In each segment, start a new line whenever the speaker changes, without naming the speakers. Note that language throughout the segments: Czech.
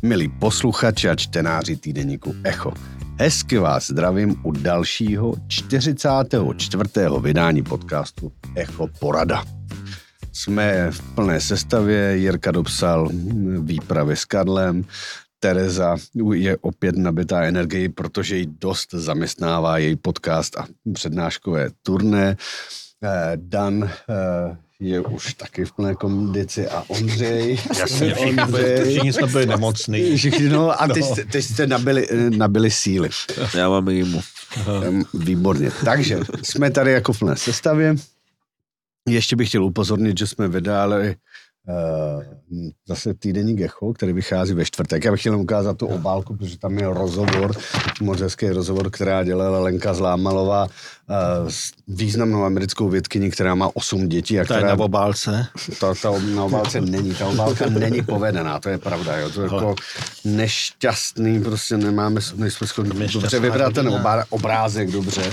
Milí posluchači a čtenáři týdeníku Echo, hezky vás zdravím u dalšího 44. vydání podcastu Echo Porada. Jsme v plné sestavě, Jirka dopsal výpravy s Karlem, Tereza je opět nabitá energií, protože ji dost zaměstnává její podcast a přednáškové turné. Dan je už taky v plné kondici a Ondřej.
Jasně, všichni jsme byli nemocný.
No a teď jste nabili síly.
Já mám jímu.
Výborně. Takže jsme tady jako v plné sestavě. Ještě bych chtěl upozornit, že jsme vydali zase týdeník Echo, který vychází ve čtvrtek. Já bych chtěl ukázat tu obálku, protože tam je rozhovor, moc hezký rozhovor, která dělala Lenka Zlámalová s významnou americkou vědkyní, která má 8 dětí. A která,
to je na obálce?
Ta na obálce není, ta obálka není povedená, to je pravda. Jo. To je jako nešťastný, prostě nejsme schopni dobře vybrat ten obrázek, dobře.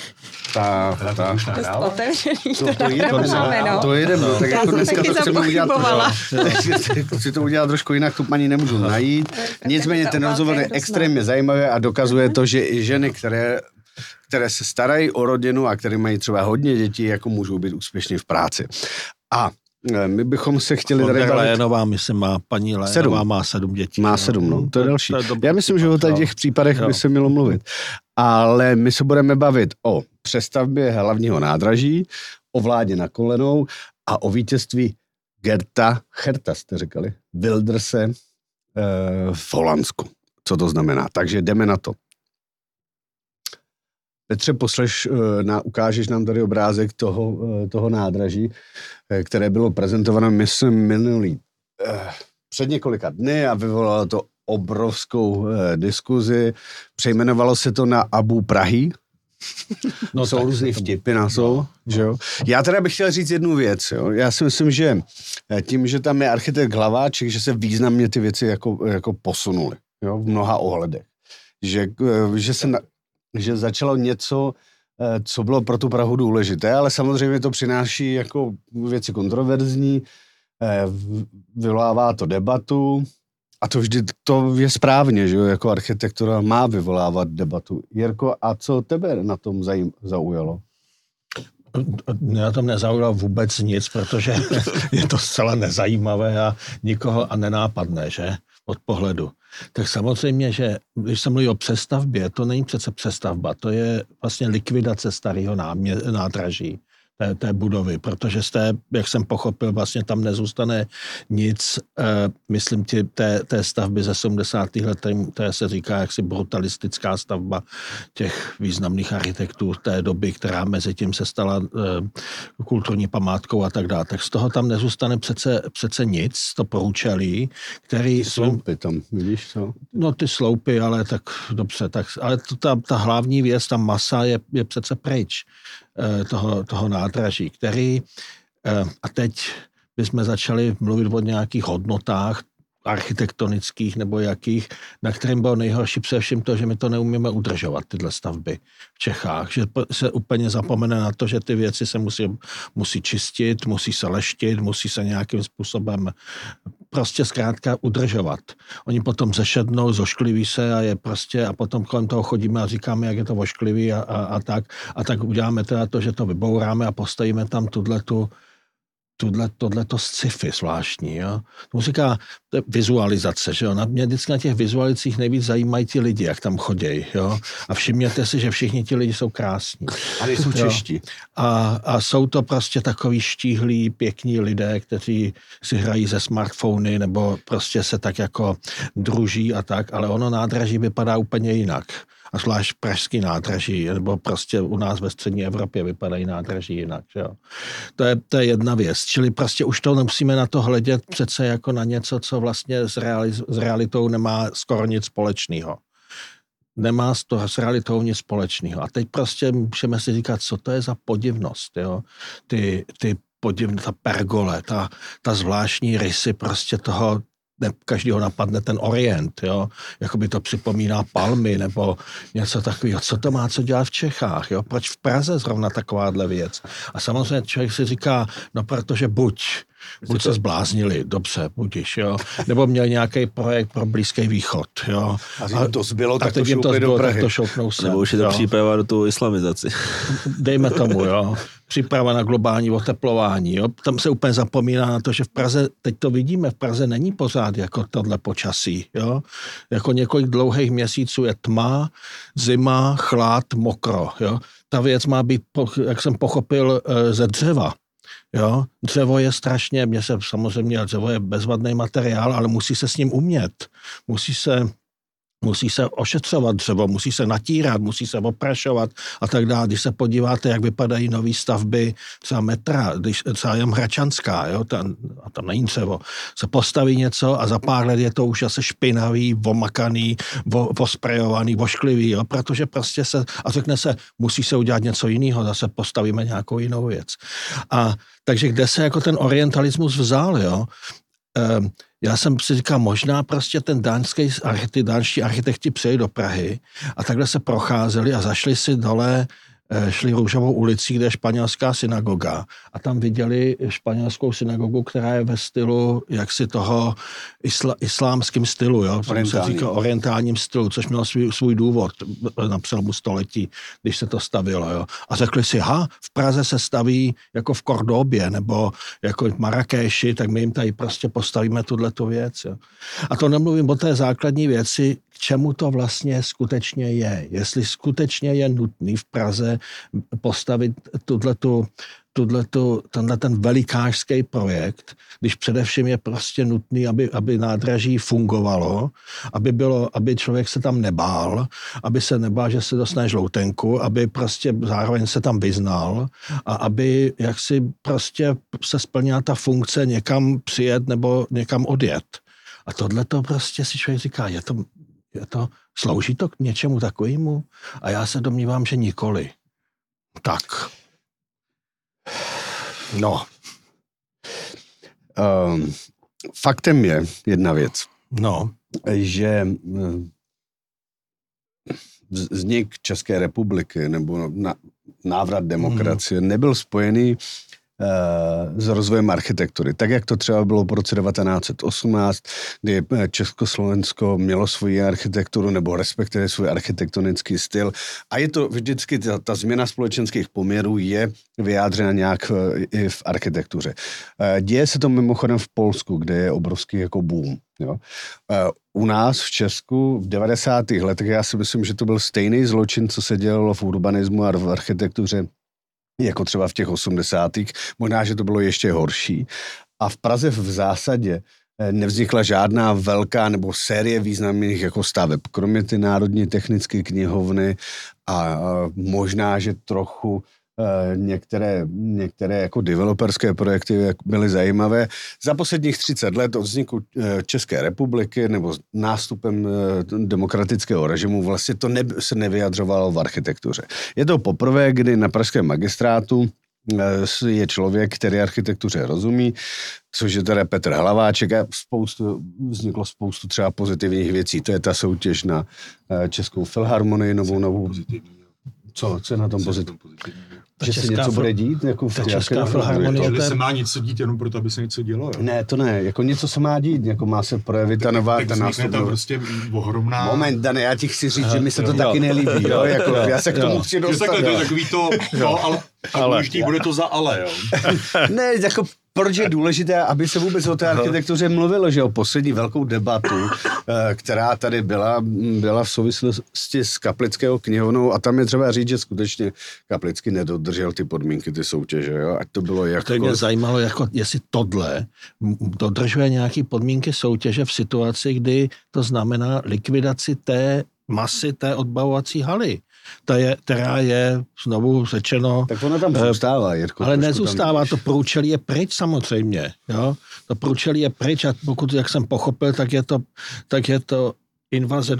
To jedeme, tak jako dneska to chceme udělat, chci to udělat trošku jinak, tu paní nemůžu najít. Nicméně ten rozhovor je extrémně zajímavý a dokazuje to, že i ženy, které se starají o rodinu a které mají třeba hodně dětí, jako můžou být úspěšní v práci. A my bychom se chtěli tady bavit.
Lénová, myslím, paní Lénová má 7 dětí.
Má 7, no, to je další. Já myslím, že o těch případech by se mělo mluvit. Ale my se budeme bavit o přestavbě hlavního nádraží, o vládě na kolenou a o vítězství Gerta jste říkali, Wilderse v Holandsku. Co to znamená? Takže jdeme na to. Petře, ukážeš nám tady obrázek toho nádraží, které bylo prezentováno, myslím, před několika dny a vyvolalo to obrovskou diskuzi. Přejmenovalo se to na Abu Prahy. No, jsou různý vtipy na to, že jo. Já teda bych chtěl říct jednu věc, jo. Já si myslím, že tím, že tam je architekt Hlaváček, že se významně ty věci jako posunuly, jo, v mnoha ohledech. Že začalo něco, co bylo pro tu Prahu důležité, ale samozřejmě to přináší jako věci kontroverzní, vyvolává to debatu a to vždy to je správně, že jo, jako architektura má vyvolávat debatu. Jirko, a co tebe na tom zaujalo?
Na tom nezaujalo vůbec nic, protože je to zcela nezajímavé a nikoho a nenápadné, že? Od pohledu. Tak samozřejmě, že když se mluví o přestavbě, to není přece přestavba, to je vlastně likvidace starého nádraží té budovy, protože jak jsem pochopil, vlastně tam nezůstane nic, myslím ti, té stavby ze 70. let, které se říká jaksi brutalistická stavba těch významných architektů té doby, která mezi tím se stala kulturní památkou a tak dále. Tak z toho tam nezůstane přece nic, to průčelí, který...
Sloupy tam, vidíš co?
No ty sloupy, ale tak dobře, ale ta hlavní věc, ta masa je přece pryč toho nádraží, který, a teď bychom začali mluvit o nějakých hodnotách architektonických nebo jakých, na kterým bylo nejhorší především to, že my to neumíme udržovat, tyhle stavby v Čechách, že se úplně zapomene na to, že ty věci se musí čistit, musí se leštit, musí se nějakým způsobem prostě zkrátka udržovat. Oni potom zešednou, zoškliví se a potom kolem toho chodíme a říkáme, jak je to ošklivý a tak uděláme teda to, že to vybouráme a postavíme tam tohleto sci-fi zvláštní, jo. To říká, to je vizualizace, že jo. Mě vždycky na těch vizualicích nejvíc zajímají ti lidi, jak tam chodějí, jo. A všimněte si, že všichni ti lidi jsou krásní.
A nejsou čeští.
A jsou to prostě takový štíhlí, pěkní lidé, kteří si hrají ze smartfony nebo prostě se tak jako druží a tak, ale ono nádraží vypadá úplně jinak. A zvlášť pražský nádraží, nebo prostě u nás ve střední Evropě vypadají nádraží jinak. Že jo. To je jedna věc. Čili prostě už to nemusíme na to hledět přece jako na něco, co vlastně s realitou nemá skoro nic společného. Nemá s realitou nic společného. A teď prostě můžeme si říkat, co to je za podivnost. Jo. Ta pergole, ta zvláštní rysy prostě toho, každýho napadne ten orient, jo, jako by to připomíná palmy, nebo něco takového. Co to má co dělat v Čechách, jo, proč v Praze zrovna takováhle věc? A samozřejmě člověk si říká, no protože buď Buď se zbláznili, dobře, budiš, jo. Nebo měl nějaký projekt pro Blízký východ, jo.
A jim to zbylo, tak to
šoupli
do Prahy.
Tak to šoupnou se.
Nebo už je to příprava do toho islamizaci.
Dejme tomu, jo. Příprava na globální oteplování, jo. Tam se úplně zapomíná na to, že v Praze, teď to vidíme, v Praze není pořád jako tohle počasí, jo. Jako několik dlouhých měsíců je tma, zima, chlad, mokro, jo. Ta věc má být, jak jsem pochopil, ze dřeva. Jo? Dřevo je strašně, dřevo je bezvadný materiál, ale musí se s ním umět. Musí se ošetřovat dřevo, musí se natírat, musí se oprašovat a tak dále. Když se podíváte, jak vypadají nové stavby, třeba metra, třeba jen Hračanská, jo, a tam není dřevo, se postaví něco a za pár let je to už asi špinavý, omakaný, osprejovaný, ošklivý, jo, protože prostě a řekne se, musí se udělat něco jiného, zase postavíme nějakou jinou věc. A takže kde se jako ten orientalismus vzal, jo? Já jsem si říkal, možná prostě ty dánští architekti přijeli do Prahy a takhle se procházeli a zašli si dole, šli Růžovou ulicí, kde je španělská synagoga a tam viděli španělskou synagogu, která je ve stylu jaksi toho islámským stylu, jo? Se říká orientálním stylu, což mělo svůj důvod na přelomu století, když se to stavilo. Jo? A řekli si, v Praze se staví jako v Kordobě nebo jako v Marrakeši, tak my jim tady prostě postavíme tuhletu věc. Jo? A to nemluvím o té základní věci, k čemu to vlastně skutečně je. Jestli skutečně je nutný v Praze postavit tenhle ten velikářský projekt, když především je prostě nutný, aby nádraží fungovalo, aby člověk se tam nebál, aby se nebál, že se dostane žloutenku, aby prostě zároveň se tam vyznal a aby jaksi prostě se splnila ta funkce někam přijet nebo někam odjet. A tohle to prostě si člověk říká, slouží to k něčemu takovému? A já se domnívám, že nikoli. Tak. No.
Faktem je jedna věc.
No.
Že vznik České republiky nebo návrat demokracie nebyl spojený s rozvojem architektury. Tak, jak to třeba bylo po roce 1918, kdy Československo mělo svoji architekturu nebo respektive svůj architektonický styl. A je to vždycky, ta změna společenských poměrů je vyjádřena nějak i v architektuře. Děje se to mimochodem v Polsku, kde je obrovský jako boom. Jo. U nás v Česku v 90. letech, já si myslím, že to byl stejný zločin, co se dělalo v urbanismu a v architektuře, jako třeba v těch 80. Možná, že to bylo ještě horší. A v Praze v zásadě nevznikla žádná velká nebo série významných jako staveb, kromě ty Národní technické knihovny a možná, že trochu některé jako developerské projekty byly zajímavé. Za posledních 30 let od vzniku České republiky nebo nástupem demokratického režimu vlastně to se nevyjadřovalo v architektuře. Je to poprvé, kdy na pražském magistrátu je člověk, který architektuře rozumí, což je teda Petr Hlaváček a vzniklo spoustu třeba pozitivních věcí. To je ta soutěž na Českou filharmonii, novou. Co je na tom pozitivní? Že se něco bude dít? Jako v
Česká filharmonie.
Že se má něco dít jenom proto, aby se něco dělo. Jo?
Ne, to ne. Jako něco se má dít. Jako má se projevit ta nová...
Tak vznikne tam prostě ohromná...
Moment, Dane, já ti chci říct, že mi se to taky nelíbí. Jo? Jako, já se k tomu chci dostat.
To je takový to... ale důležitý bude to za ale, jo?
Ne, jako... Proč je důležité, aby se vůbec o té architektuře mluvilo, že o poslední velkou debatu, která tady byla v souvislosti s Kaplického knihovnou a tam je třeba říct, že skutečně Kaplický nedodržel ty podmínky, ty soutěže, jo? Ať to bylo jako...
To mě zajímalo, jako, jestli tohle dodržuje nějaký podmínky soutěže v situaci, kdy to znamená likvidaci té masy, té odbavovací haly. Která je, znovu řečeno...
Tak ono tam zůstává, Jirko.
Ale nezůstává, to průčelí je pryč samozřejmě, jo. To průčelí je pryč a pokud, jak jsem pochopil, tak je to invaze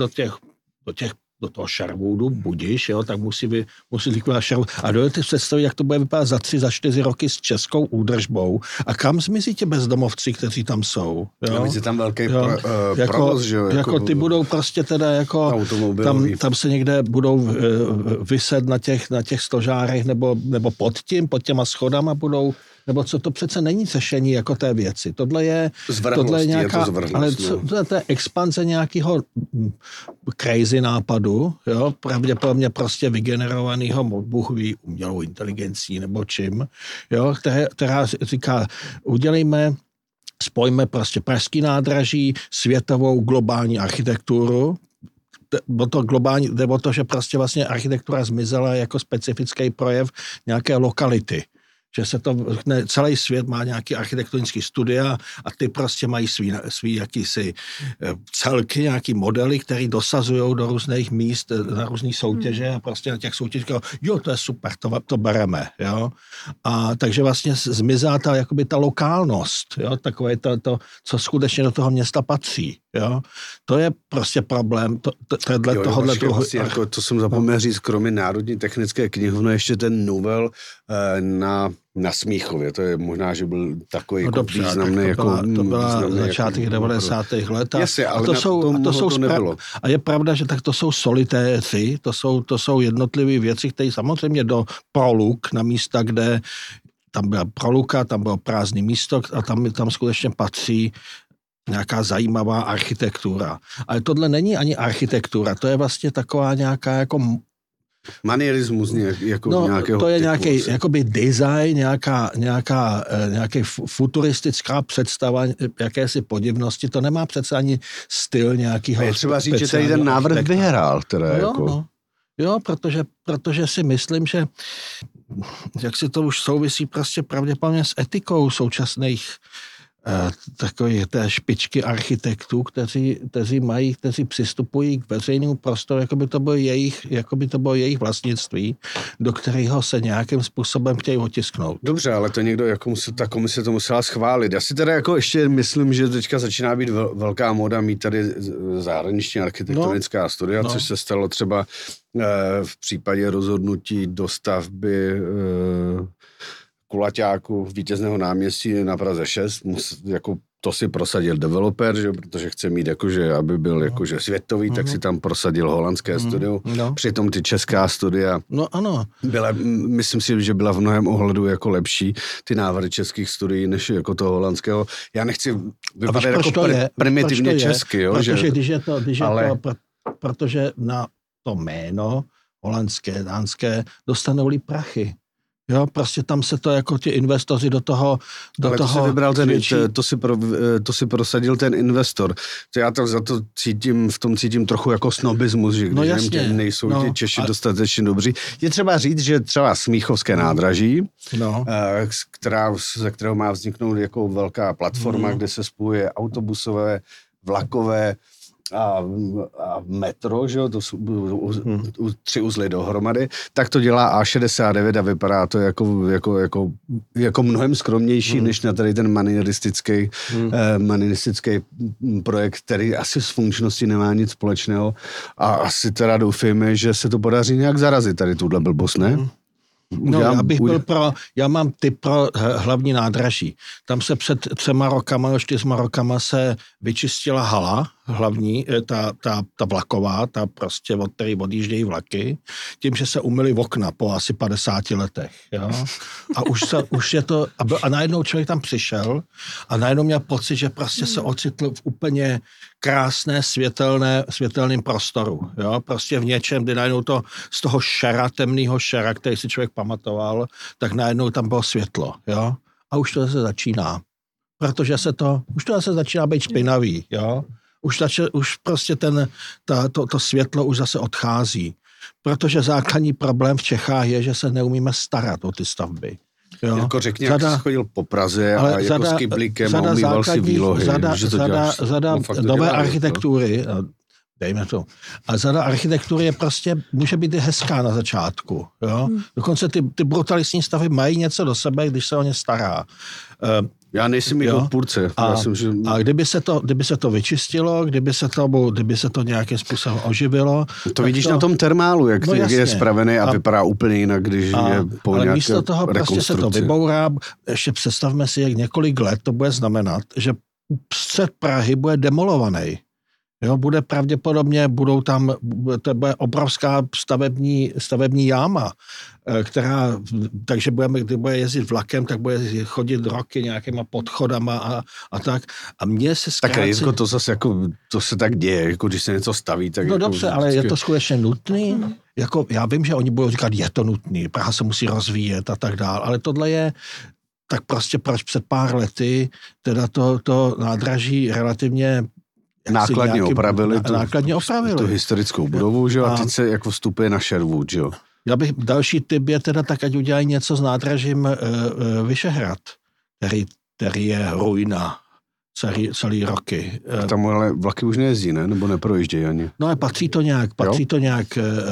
do toho Sherwoodu, budiš, jo, tak musí likvidovat Sherwood. A dojdete představit, jak to bude vypadat za 3-4 roky s českou údržbou a kam zmizí ti bezdomovci, kteří tam jsou. Jo?
Je tam velký provoz, že jo?
Jako ty budou prostě teda jako, tam se někde budou vyset na těch stožárech nebo pod těma schodama budou Nebo co to přece není řešení jako té věci. Tohle je
nějaká,
ale to je expanze nějakého crazy nápadu, jo, pravděpodobně prostě vygenerovaného, Bůh ví, umělou inteligencí nebo čím, jo, která říká, spojíme prostě pražský nádraží, světovou globální architekturu. Jde o to, že prostě vlastně architektura zmizela jako specifický projev nějaké lokality. Že se to, celý svět má nějaký architektonický studia a ty prostě mají svý jakýsi celky, nějaký modely, které dosazují do různých míst, na různý soutěže a prostě na těch soutěžích, jo, to je super, to bereme, jo. A takže vlastně zmizá ta lokálnost, jo, takové to, co skutečně do toho města patří, jo. To je prostě problém tohohle druhu.
Vlastně, jako, to jsem zapomněl říct, kromě Národní technické knihovny, ještě ten novel na Smíchově, to je možná, že byl takový významný.
To byla začátek 90. let.
Jasně, ale to nebylo.
A je pravda, že tak to jsou solitéři, to jsou jednotlivé věci, které samozřejmě do proluk, na místa, kde tam byla proluka, tam bylo prázdné místo a tam skutečně patří nějaká zajímavá architektura. Ale tohle není ani architektura, to je vlastně taková nějaká jako
manierismus nějakého
to je
typu,
nějaký jakoby design, nějaký futuristická představa jakési podivnosti, to nemá přece ani styl nějakého.
Je třeba říct, že tady ten návrh vyhrál.
Jo, protože si myslím, že jak si to už souvisí prostě pravděpodobně s etikou současných takové té špičky architektů, kteří přistupují k veřejnému prostoru, jako by to bylo jejich vlastnictví, do kterého se nějakým způsobem chtějí otisknout.
Dobře, ale to někdo, ta komise to musela schválit. Já si teda jako ještě myslím, že teďka začíná být velká móda mít tady zahraniční architektonická studia, což se stalo třeba v případě rozhodnutí dostavby kulaťáku Vítězného náměstí na Praze 6, to si prosadil developer, že, protože chce mít aby byl světový, tak si tam prosadil holandské studio. Přitom ty česká studia myslím si, že byla v mnohem ohledu jako lepší ty návrhy českých studií, než jako toho holandského. Já nechci vypadat jako primitivně česky. Jo,
protože na to jméno holandské, dánské dostanou-li prachy. Jo, prostě tam se to jako ti investoři do toho
si vybral to si prosadil ten investor. Já to za to cítím trochu jako snobismus, že když nejsou ti Češi dostatečně dobří. Je třeba říct, že třeba Smíchovské nádraží, ze kterého má vzniknout jako velká platforma, kde se spojuje autobusové, vlakové a metro, že jo, to jsou 3 uzly dohromady, tak to dělá A69 a vypadá to jako mnohem skromnější, než na tady ten manieristický projekt, který asi s funkčností nemá nic společného a asi teda doufejme, že se to podaří nějak zarazit tady tuhle blbost, ne?
Já mám tip pro hlavní nádraží. Tam se před 4 rokama se vyčistila hala hlavní, ta vlaková, ta prostě, od které odjíždějí vlaky, tím, že se umyly okna po asi 50 letech. Jo? A už je to, a najednou člověk tam přišel a najednou měl pocit, že prostě se ocitl v úplně krásné světelným prostoru. Jo? Prostě v něčem, kdy najednou to z toho temného šera, který si člověk pamatoval, tak najednou tam bylo světlo. Jo? A už to zase začíná. Protože už to zase začíná být špinavý. Jo? Už prostě to světlo už zase odchází. Protože základní problém v Čechách je, že se neumíme starat o ty stavby. Jo.
Jako řekni, jak jsi chodil po Praze a jako s kyblíkem a umýval si výlohy.
Řada nové architektury, dejme to. A řada architektury může být i hezká na začátku. Jo. Dokonce ty brutalistní stavy mají něco do sebe, když se o ně stará.
Já nejsem jich odpůrce.
A kdyby se to vyčistilo, kdyby se to nějakým způsobem oživilo.
To vidíš na tom termálu, jak je spravený a vypadá úplně jinak, když je po nějaké
místo toho prostě se to vybourá. Ještě představme si, jak několik let to bude znamenat, že střed Prahy bude demolovaný. Jo, bude pravděpodobně, to bude obrovská stavební jáma, která, takže když bude jezdit vlakem, tak bude chodit roky nějakýma podchodama a tak. A mně se zkrátí...
Tak Jizko, to zase jako, to se tak děje, jako když se něco staví, tak...
No
jako
dobře, ale je to skutečně nutný? Jako, já vím, že oni budou říkat, je to nutný, Praha se musí rozvíjet a tak dál, ale tohle je... Tak prostě proč před pár lety teda to nádraží relativně
nákladně opravili tu
tu
historickou budovu, že jo, a teď se jako vstupuje na Sherwood, že jo.
Další typ je teda tak, ať udělají něco s nádražím Vyšehrad, který je ruina celý roky.
Tam ale vlaky už nejezdí, ne? Nebo neprojíždějí ani.
No a patří to nějak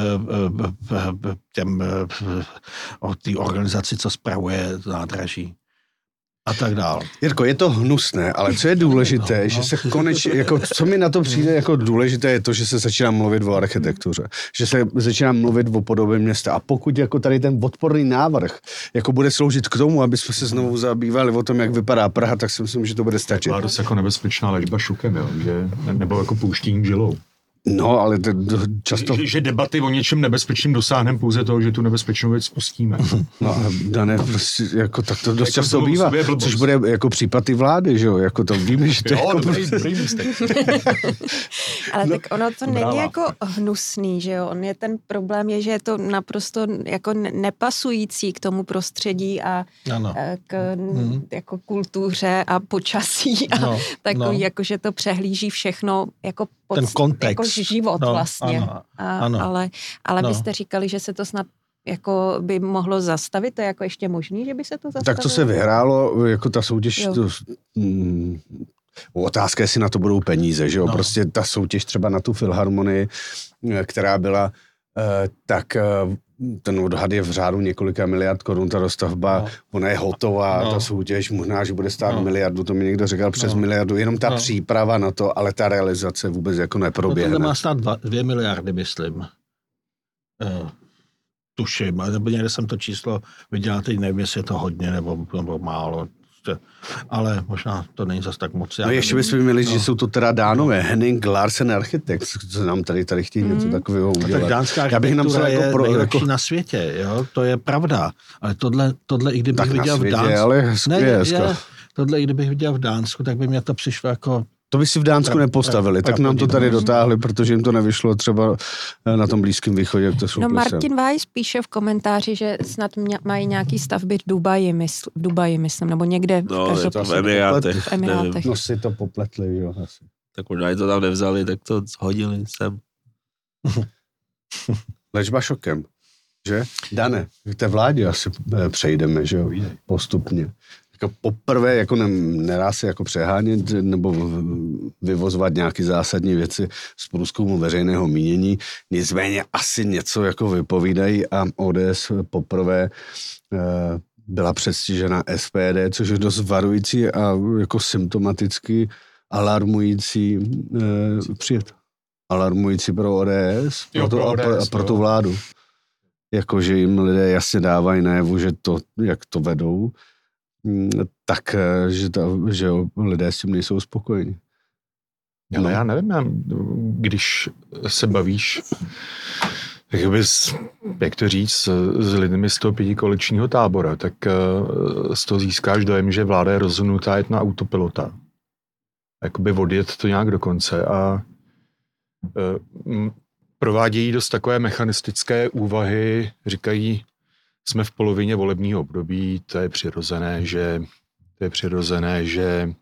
té organizaci, co spravuje nádraží. A tak dál.
Jirko, je to hnusné, ale co je důležité, že se konečně, jako, co mi na to přijde jako důležité, je to, že se začíná mluvit o architektuře, že se začíná mluvit o podobě města. A pokud jako tady ten odporný návrh jako bude sloužit k tomu, aby jsme se znovu zabývali o tom, jak vypadá Praha, tak si myslím, že to bude stačit.
Byla dost jako nebezpečná léčba šukem, jo? Že, nebo jako pouštěním žilou.
No, ale často...
Že debaty o něčem nebezpečným dosáhneme pouze toho, že tu nebezpečnou věc spustíme.
No a Dané, prostě, jako, tak to dost jako často bývá, což bude jako případ i vlády, že jo, jako to víme, že to
jo,
jako
dobrý
Ale tak ono to není jako hnusný, že jo, problém je, že je to naprosto jako nepasující k tomu prostředí a k jako kultuře a počasí a takový, jako že to přehlíží všechno jako
ten kontext.
Jako život vlastně.
Ano.
Ale vy jste říkali, že se to snad jako by mohlo zastavit, to je jako ještě možný, že by se to zastavilo?
Tak to se vyhrálo, jako ta soutěž, otázka, jestli na to budou peníze, že jo, prostě ta soutěž třeba na tu filharmonii, která byla, tak ten odhad je v řádu několika miliard korun, ta dostavba, ona je hotová, ta soutěž možná, že bude stát miliardu, to mi někdo říkal přes miliardu, jenom ta příprava na to, ale ta realizace vůbec jako neproběhne.
To má stát 2 miliardy, myslím. Tuším, nebo někde jsem to číslo viděl, teď nevím, jestli je to hodně nebo málo. Ale možná to není zas tak moc.
No ještě bychom měli, že jsou to teda Dánové, Henning Larsen architekt, co nám tady chtějí něco takového udělat.
Tak dánská architektura je nejlepší na světě, jo? To je pravda. Ale tohle i kdybych viděl v Dánsku... Tohle i kdybych viděl v Dánsku, tak by mě to přišlo jako...
To by si v Dánsku nepostavili, tak nám to tady dotáhli, protože jim to nevyšlo třeba na tom Blízkém východě, jak to jsou.
No Martin Weiss píše v komentáři, že snad mají nějaký stavby v Dubaji, myslím, nebo někde.
No, v Emirátech.
No si to popletli, jo, asi.
Tak možná to tam nevzali, tak to hodili sem.
Léčba šokem, že? Dane, k té vládě asi přejdeme, že jo, postupně. Poprvé jako nedá se jako přehánět nebo vyvozovat nějaké zásadní věci z průzkumu veřejného mínění. Nicméně asi něco jako vypovídají a ODS poprvé byla předstižena SPD, což je dost varující a jako symptomaticky alarmující pro ODS a pro tu vládu. Jakože jim lidé jasně dávají najevu, že to, jak to vedou, tak, že lidé s tím nejsou spokojeni.
Ale já nevím, když se bavíš, jak to říct, s lidmi z toho pětikoaličního tábora, tak z toho získáš dojem, že vláda je rozhodnutá jet na autopilota. Jakoby odjet to nějak do konce a provádějí dost takové mechanistické úvahy, říkají, jsme v polovině volebního období, to je přirozené, že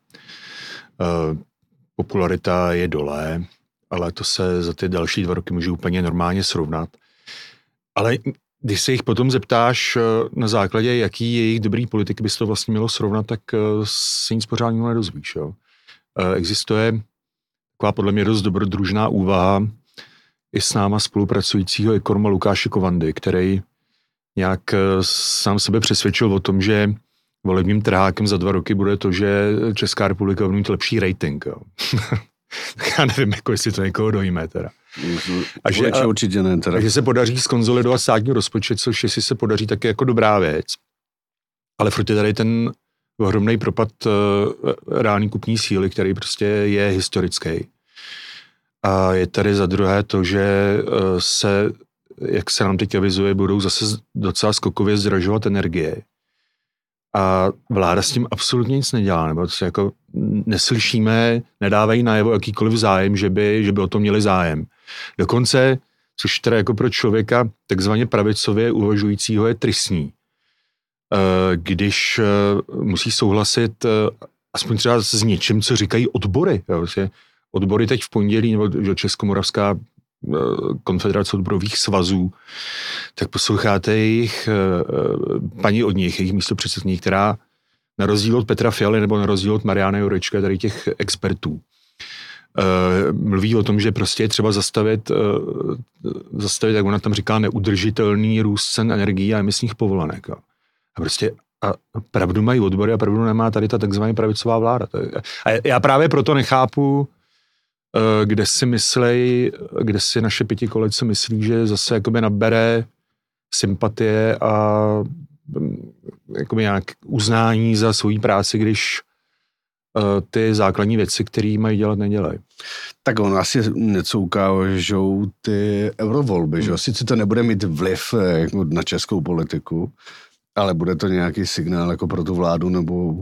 popularita je dole, ale to se za ty další 2 roky může úplně normálně srovnat. Ale když se jich potom zeptáš na základě, jaký jejich dobrý politik bys to vlastně mělo srovnat, tak se nic pořádně nedozvíš. Jo. Existuje taková podle mě dost dobrodružná úvaha i s náma spolupracujícího ekonoma Lukáše Kovandy, který nějak sám sebe přesvědčil o tom, že volebním trhákem za 2 roky bude to, že Česká republika bude mít lepší rating. Jo. Já nevím, jako jestli to někoho dojíme teda. A
určitě ne teda.
A že se podaří skonsolidovat státní rozpočet, což jestli se podaří, tak je jako dobrá věc. Ale furt je tady ten ohromný propad reální kupní síly, který prostě je historický. A je tady za druhé to, že se, jak se nám teď avizuje, budou zase docela skokově zdražovat energie. A vláda s tím absolutně nic nedělá, nebo se jako neslyšíme, nedávají najevo jakýkoliv zájem, že by o to měli zájem. Dokonce, což teda jako pro člověka takzvaně pravicově uvažujícího je tristní, když musí souhlasit aspoň třeba s něčím, co říkají odbory. Odbory teď v pondělí, nebo Českomoravská konfederace odborových svazů, tak posloucháte jejich paní od nich, jejich místopředsedkyní, která na rozdíl od Petra Fialy nebo na rozdíl od Mariana Jurečka, tady těch expertů, mluví o tom, že prostě je třeba zastavit, jak ona tam říká, neudržitelný růst cen energií a emisních povolenek. A prostě a pravdu mají odbory a pravdu nemá tady ta takzvaná pravicová vláda. A já právě proto nechápu, kde si naše pětikoalice myslí, že zase jakoby nabere sympatie a jakoby nějak uznání za svoji práci, když ty základní věci, které mají dělat, nedělají.
Tak on asi něco ukážou ty eurovolby, že? Sice to nebude mít vliv jako na českou politiku, ale bude to nějaký signál jako pro tu vládu, nebo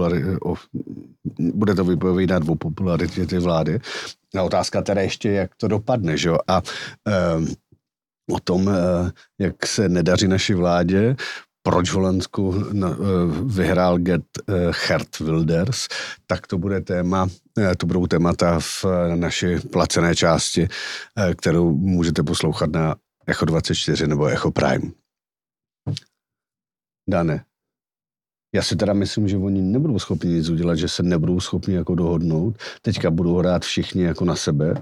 bude to vypovídat o popularitě té vlády. A otázka teda ještě, jak to dopadne, že? A o tom, jak se nedaří naší vládě, proč v Holandsku vyhrál Geert Wilders, tak to bude téma, to budou témata v naší placené části, kterou můžete poslouchat na Echo 24 nebo Echo Prime. Dane, já si teda myslím, že oni nebudou schopni nic udělat, že se nebudou schopni jako dohodnout. Teďka budou hrát všichni jako na sebe.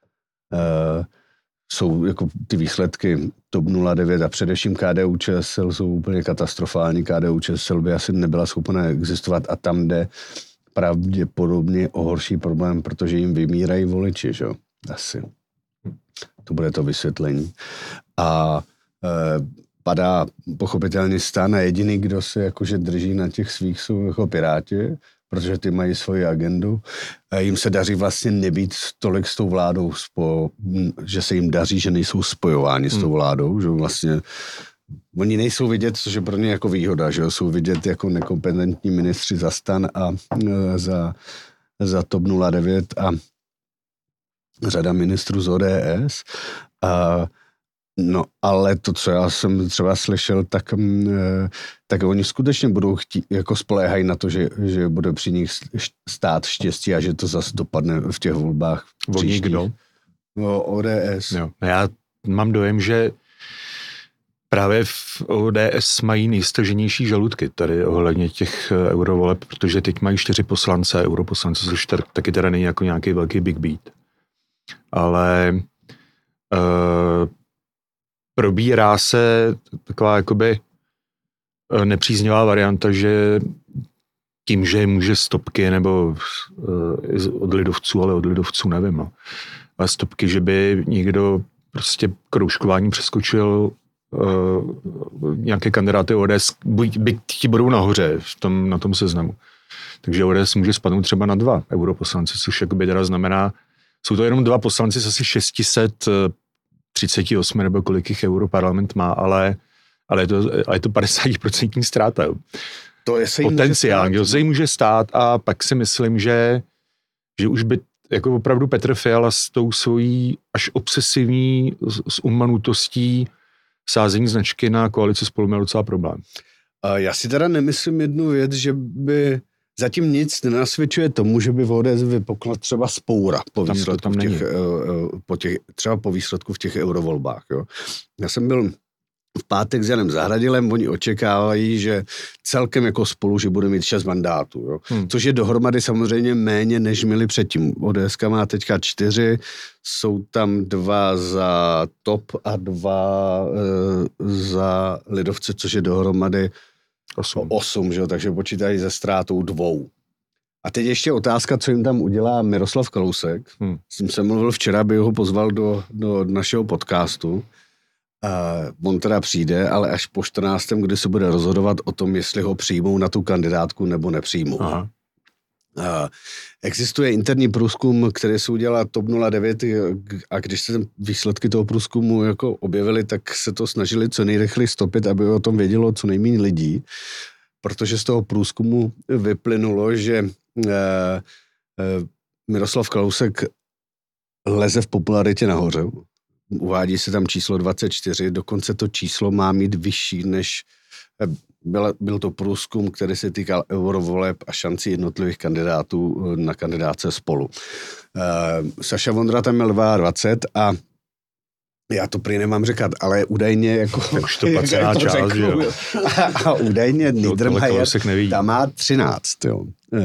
Jsou jako ty výsledky TOP 09 a především KDU-ČSL jsou úplně katastrofální. KDU-ČSL by asi nebyla schopna existovat a tam jde pravděpodobně o horší problém, protože jim vymírají voliči, že? Asi. To bude to vysvětlení. A padá pochopitelně STAN a jediný, kdo se jakože drží na těch svých, jsou jako Piráti, protože ty mají svoji agendu. A jim se daří vlastně nebýt tolik s tou vládou, že se jim daří, že nejsou spojováni s tou vládou, že vlastně oni nejsou vidět, což je pro ně jako výhoda, že jsou vidět jako nekompetentní ministři za STAN a za TOP 09 a řada ministrů z ODS. No, ale to, co já jsem třeba slyšel, tak oni skutečně budou chtít, jako spoléhají na to, že bude při nich stát štěstí a že to zase dopadne v těch volbách.
Oni kdo?
No, ODS.
Jo. Já mám dojem, že právě v ODS mají nejstaženější žaludky tady ohledně těch eurovoleb, protože teď mají 4 poslance, europoslance, což taky teda není jako nějaký velký big beat. Ale probírá se taková jakoby nepříznivá varianta, že tím, že může stopky nebo od lidovců, ale od lidovců nevím, no. Ale stopky, že by někdo prostě kroužkování přeskočil nějaké kandidáty ODS, byť ti budou nahoře na tom seznamu. Takže ODS může spadnout třeba na 2 europoslanci, což jakoby teda znamená, jsou to jenom 2 poslanci z asi 638 nebo kolik jich europarlament má, ale je to 50% ztráta. Jo.
To je
potenciálně, to se jí může stát a pak si myslím, že už by jako opravdu Petr Fiala s tou svojí až obsesivní s umanutostí sázení značky na koalici Spolu měl docela problém.
Já si teda nemyslím jednu věc, že by zatím nic nenasvědčuje tomu, že by v ODS vypukla třeba spoura po výsledku třeba po výsledku v těch eurovolbách. Jo. Já jsem byl v pátek s Janem Zahradilem, oni očekávají, že celkem jako Spolu, že bude mít 6 mandátů. Jo. Což je dohromady samozřejmě méně, než měli předtím. ODSka má teďka 4, jsou tam 2 za TOP a 2 za lidovce, což je dohromady 8, že? Takže počítají ze ztrátou 2. A teď ještě otázka, co jim tam udělá Miroslav Kalousek. S tím jsem mluvil včera, by ho pozval do našeho podcastu. On teda přijde, ale až po 14., kdy se bude rozhodovat o tom, jestli ho přijmou na tu kandidátku nebo nepřijmou. Aha. Existuje interní průzkum, který se udělal TOP 09 a když se výsledky toho průzkumu jako objevily, tak se to snažili co nejrychleji stopit, aby o tom vědělo co nejméně lidí, protože z toho průzkumu vyplynulo, že Miroslav Kalousek leze v popularitě nahoře. Uvádí se tam číslo 24, dokonce to číslo má mít vyšší než byl to průzkum, který se týkal eurovoleb a šancí jednotlivých kandidátů na kandidáce Spolu. Saša Vondra tam měl 22 a já to prý nemám říkat, ale údajně jako...
Už to placená část, že jo.
A údajně Niedermayer tam má 13, jo.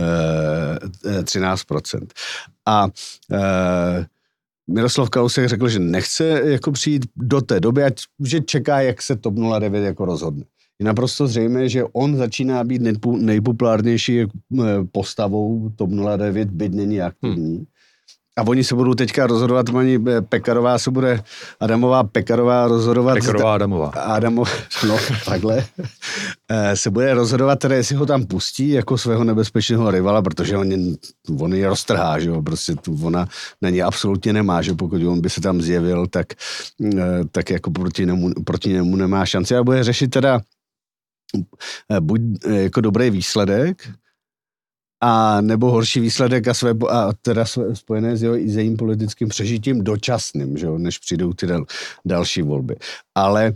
13%. A Miroslav Kalousek řekl, že nechce jako přijít do té doby, že čeká, jak se TOP 09 jako rozhodne. Je naprosto zřejmé, že on začíná být nejpopulárnější postavou TOP 09, byť není aktivní. A oni se budou teďka rozhodovat, paní Pekarová se bude, Adamová Pekarová rozhodovat.
Pekarová Adamová.
No, takhle. Se bude rozhodovat, teda jestli ho tam pustí jako svého nebezpečného rivala, protože on je roztrhá, že jo, prostě ona na něj absolutně nemá, že pokud on by se tam zjevil, tak jako proti němu nemá šanci a bude řešit teda buď jako dobrý výsledek, a nebo horší výsledek a teda spojené s jejím politickým přežitím dočasným, že jo, než přijdou ty další volby. Ale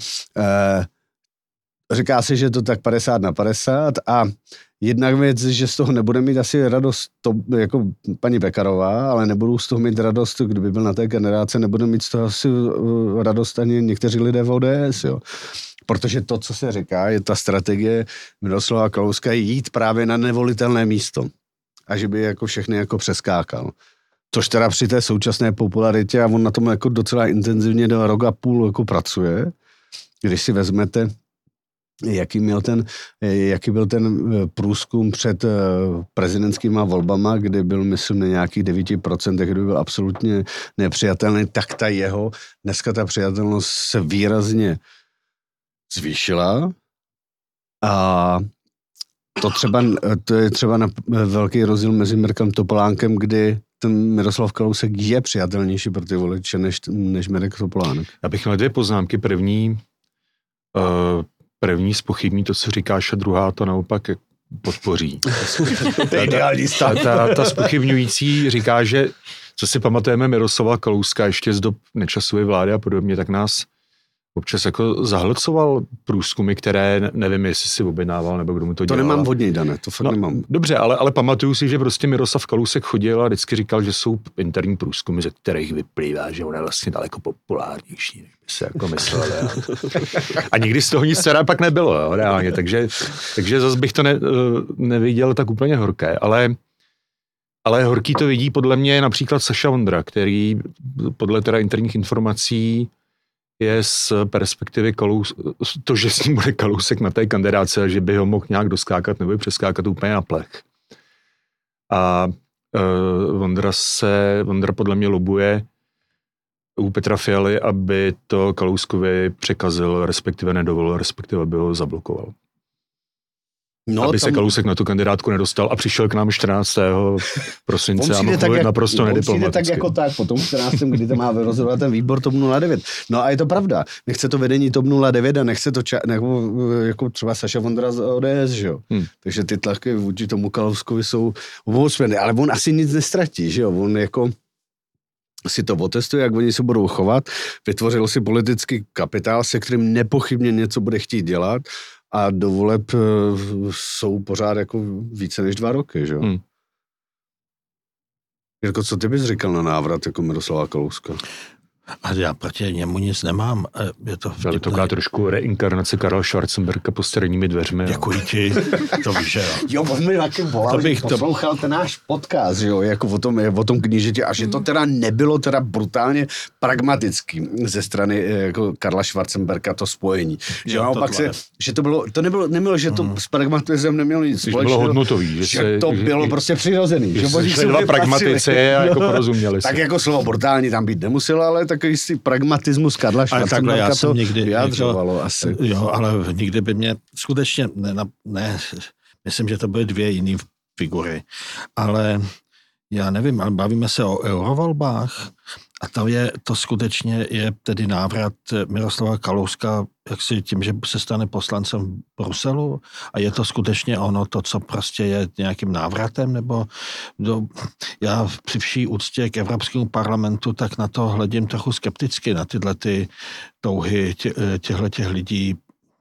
říká se, že je to tak 50/50 a jedna věc, že z toho nebude mít asi radost jako paní Pekarová, ale nebudou z toho mít radost, kdyby byl na té generace, nebude mít z toho asi radost ani někteří lidé v ODS, jo. Protože to, co se říká, je ta strategie Miroslava Kalouska jít právě na nevolitelné místo. A že by jako všechny jako přeskákal. Což teda při té současné popularitě, a on na tom jako docela intenzivně do rok a půl jako pracuje. Když si vezmete, jaký byl ten průzkum před prezidentskýma volbama, kdy byl, myslím, na nějakých 9%, kdy byl absolutně nepřijatelný, tak dneska ta přijatelnost se výrazně zvýšila a to je třeba velký rozdíl mezi Mirkem Topolánkem, kdy ten Miroslav Kalousek je přijatelnější pro ty voliče než Mirek Topolánek.
Já bych měl 2 poznámky. První zpochybní to, co říkáš, a druhá to naopak podpoří.
To je ideální stav.
Ta zpochybňující říká, že co si pamatujeme Miroslava Kalouska ještě z dob Nečasovy vlády a podobně, tak nás občas jako zahlcoval průzkumy, které nevím, jestli si objednával, nebo kdo mu to dělal.
To nemám hodně, Dane, to fakt nemám.
Dobře, ale pamatuju si, že prostě Miroslav Kalousek chodil a vždycky říkal, že jsou interní průzkumy, ze kterých vyplývá, že on je vlastně daleko populárnější, než by se jako myslel. A nikdy z toho nic teda pak nebylo, jo, reálně, takže zase bych to neviděl tak úplně horké, ale horký to vidí podle mě například Saša Vondra, který podle teda interních informací je z perspektivy to, že s ním bude Kalousek na té kandidáce, že by ho mohl nějak doskákat nebo přeskákat úplně na plech. A Vondra podle mě lobuje u Petra Fialy, aby to Kalouskovi překazil, respektive nedovolil, respektive aby ho zablokoval. No, aby se Kalousek na tu kandidátku nedostal a přišel k nám 14. prosince a mohl mluvit naprosto nediplomaticky.
Tak jako tak, po tom 14. kdy to má rozhodovat ten výbor TOP 09. No a je to pravda. Nechce to vedení TOP 09 a nechce to jako třeba Saša Vondra z ODS, že jo. Takže ty tlaky vůči tomu Kalouskovi jsou obousměrné, ale on asi nic nestratí, že jo. On jako si to otestuje, jak oni se budou chovat. Vytvořil si politický kapitál, se kterým nepochybně něco bude chtít dělat. A do voleb jsou pořád jako více než 2 roky, že jo? Jirko, co ty bys říkal na návrat jako Miroslava Kalouska?
A já proti němu nic nemám. Je to
vtipné. To trošku reinkarnace Karla Schwarzenberga po středními dveřmi.
Děkuji ti, to víš, jo.
Jo, on mi taky volal, že poslouchal ten náš podcast, jo, jako o tom knížeti, a že to teda nebylo teda brutálně pragmatický ze strany jako Karla Schwarzenberga to spojení. Že jo, naopak že to nebylo, že to s pragmatismem nemělo nic společného.
Bylo hodnotový.
Že to bylo prostě přirozený.
Že 2 pragmatici a jako porozuměli si.
Tak jako slovo brutální tam být nemuselo, ale takový si pragmatismus Karla Schwarzenberga to vyjádřovalo asi.
Jo, ale nikdy by mě skutečně myslím, že to byly 2 jiný figury. Ale já nevím, ale bavíme se o eurovolbách a to skutečně je tedy návrat Miroslava Kalouska, jak si tím, že se stane poslancem v Bruselu a je to skutečně ono, to, co prostě je nějakým návratem, nebo já při vší úctě k Evropskému parlamentu, tak na to hledím trochu skepticky, na tyhle ty touhy těchto lidí,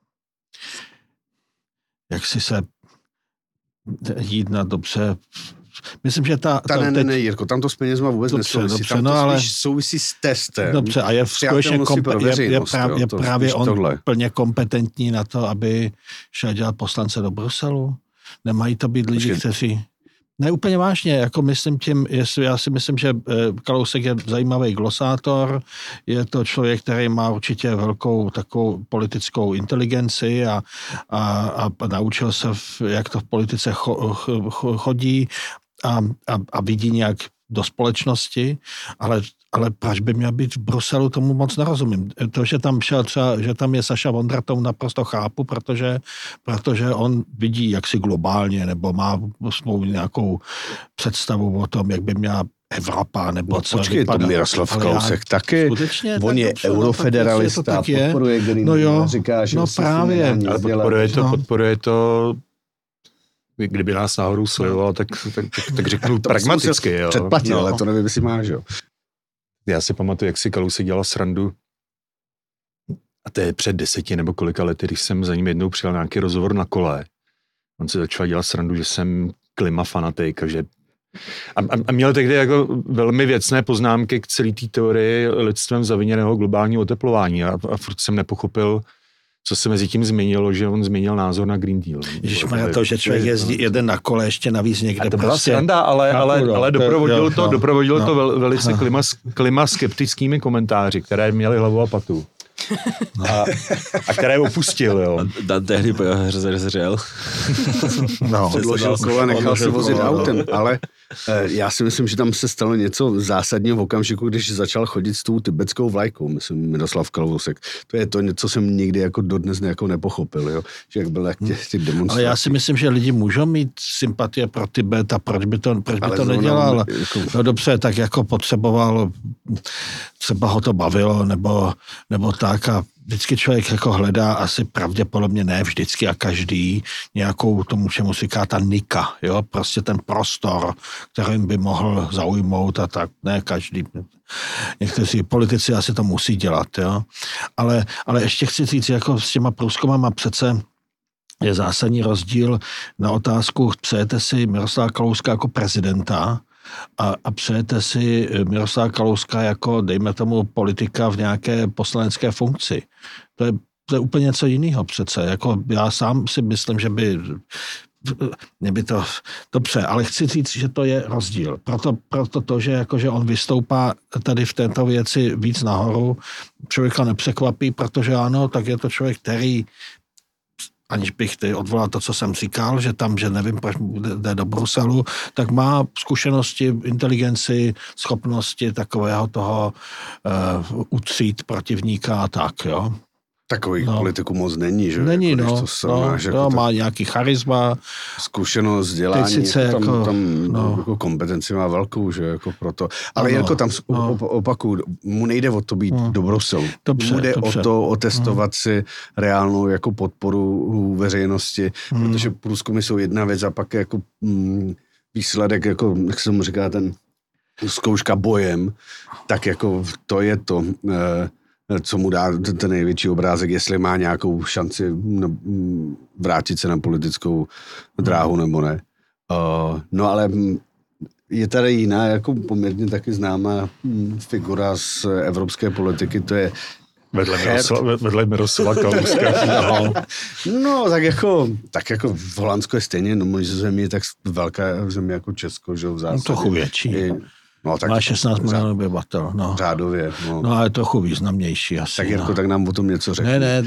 jak si se jít na dobře. Myslím, že
Ne, Jirko, tam to s penězma vůbec nesouvisí.
Dobře,
tam to
ale
souvisí s testem.
Dobře, a je skutečně je právě on plně kompetentní na to, aby šel dělat poslance do Bruselu? Nemají to být lidi, kteří... Ne, úplně vážně, jako já si myslím, že Kalousek je zajímavý glosátor, je to člověk, který má určitě velkou takovou politickou inteligenci a naučil se, jak to v politice chodí a vidí nějak do společnosti, ale proč by měl být v Bruselu, tomu moc nerozumím. To, že tam šel třeba, že tam je Saša Vondra, tomu naprosto chápu, protože on vidí jaksi globálně, nebo má svou nějakou představu o tom, jak by měla Evropa, nebo co
počkej, vypadá. To Miroslav Kalousek taky.
Skutečně,
on je eurofederalista, podporuje Green Deal, říká, že
právě.
Ale podporuje to kdyby nás náhodou sledoval, tak řeknu pragmaticky. Jo.
Předplatil, ale to nevím, jestli máš, jo.
Já si pamatuju, jak si Kalousek dělal srandu, a to je před 10 nebo kolika lety, když jsem za ním jednou přijel nějaký rozhovor na kole. On se začal dělat srandu, že jsem klimafanatik, že a měl tehdy jako velmi věcné poznámky k celé té teorii lidstvem zaviněného globálního oteplování a furt jsem nepochopil, co se mezi tím změnilo, že on změnil názor na Green Deal.
Ježišmarja, to, že člověk jezdí jeden na kole, ještě navíc někde.
A to byla sranda, ale doprovodilo to velice klimaskeptickými komentáři, které měly hlavu a patu. A které opustil, jo.
Dan tehdy zřel.
Odložil kola, nechal se vozit autem, ale já si myslím, že tam se stalo něco zásadního v okamžiku, když začal chodit s tou tibetskou vlajkou, myslím Miroslav Kalousek. To je to, co jsem nikdy jako dodnes nepochopil, jo. Že jak byl jak těch demonstrací.
Ale já si myslím, že lidi můžou mít sympatie pro Tibet a proč by to nedělal. No dobře, tak jako potřeboval, třeba ho to bavilo, nebo tak a vždycky člověk jako hledá asi pravděpodobně ne vždycky a každý nějakou tomu, čemu se říká ta nika, jo, prostě ten prostor, kterým by mohl zaujmout a tak, ne každý. Někteří politici asi to musí dělat, jo. Ale ještě chci říct, jako s těma průzkumama přece je zásadní rozdíl na otázku, přejete si Miroslava Kalouska jako prezidenta a přejete si Miroslava Kalouska jako, dejme tomu, politika v nějaké poslanecké funkci. To je úplně něco jiného přece. Jako já sám si myslím, že mě by to... Dobře, ale chci říct, že to je rozdíl. Proto to, že on vystoupá tady v této věci víc nahoru, člověka nepřekvapí, protože ano, tak je to člověk, který aniž bych odvolal to, co jsem říkal, že nevím, proč jde do Bruselu, tak má zkušenosti, inteligenci, schopnosti takového toho utřít protivníka a tak, jo.
Takových politiků moc není, že?
Není,
jako,
má nějaký charisma.
Zkušenost, vzdělání, jako kompetenci má velkou, že jako proto. Ale jako tam opakuju, mu nejde o to být do Bruselu. Mu jde o to otestovat si reálnou jako podporu u veřejnosti, protože průzkumy jsou jedna věc a pak jako výsledek, jako, jak se mu říká, ten zkouška bojem, tak jako to je to... co mu dá ten největší obrázek, jestli má nějakou šanci vrátit se na politickou dráhu nebo ne. No ale je tady jiná, jako poměrně taky známá figura z evropské politiky, to je
vedle Miroslava Kalouska.
No, tak jako v Holandsku je stejně, no Nizozemí je tak velká země jako Česko, že v zásadě.
No trochu větší.
No, tak
má 16 milionů obyvatel. No.
Řádově.
No ale trochu významnější asi.
Tak Jirko, tak nám o tom něco řekne.
Ne.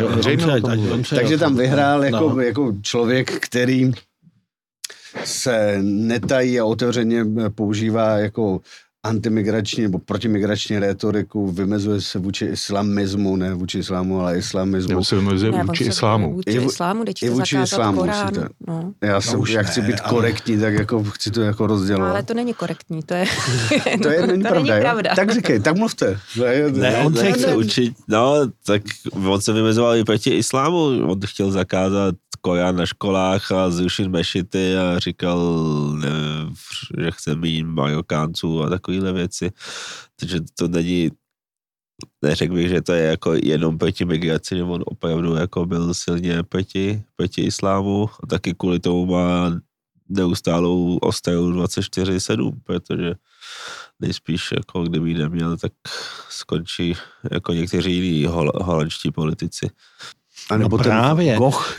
Takže tam vyhrál jako člověk, který se netají a otevřeně používá jako antimigrační nebo protimigrační rétoriku, vymezuje se vůči islamismu, ne vůči islámu, ale islamismu.
Nebo se vymezuje vůči islámu.
Vůči islámu, teď to zakázat Korán. No.
Já chci být korektní, tak jako chci to jako rozdělovat.
Ale to není korektní, to je...
není pravda. Tak říkej, tak mluvte.
On se chce učit, tak on se vymezoval i proti islámu, on chtěl zakázat Korán na školách a zrušit mešity a říkal, že chce mít Marokánců a takovéhle věci. Takže to není, neřekl bych, že to je jako jenom proti migraci, že on opravdu jako byl silně proti islámu a taky kvůli tomu má neustálou ostrou 24/7, protože nejspíš, jako kdyby ji neměl, tak skončí jako někteří jiní holandští politici.
No právě,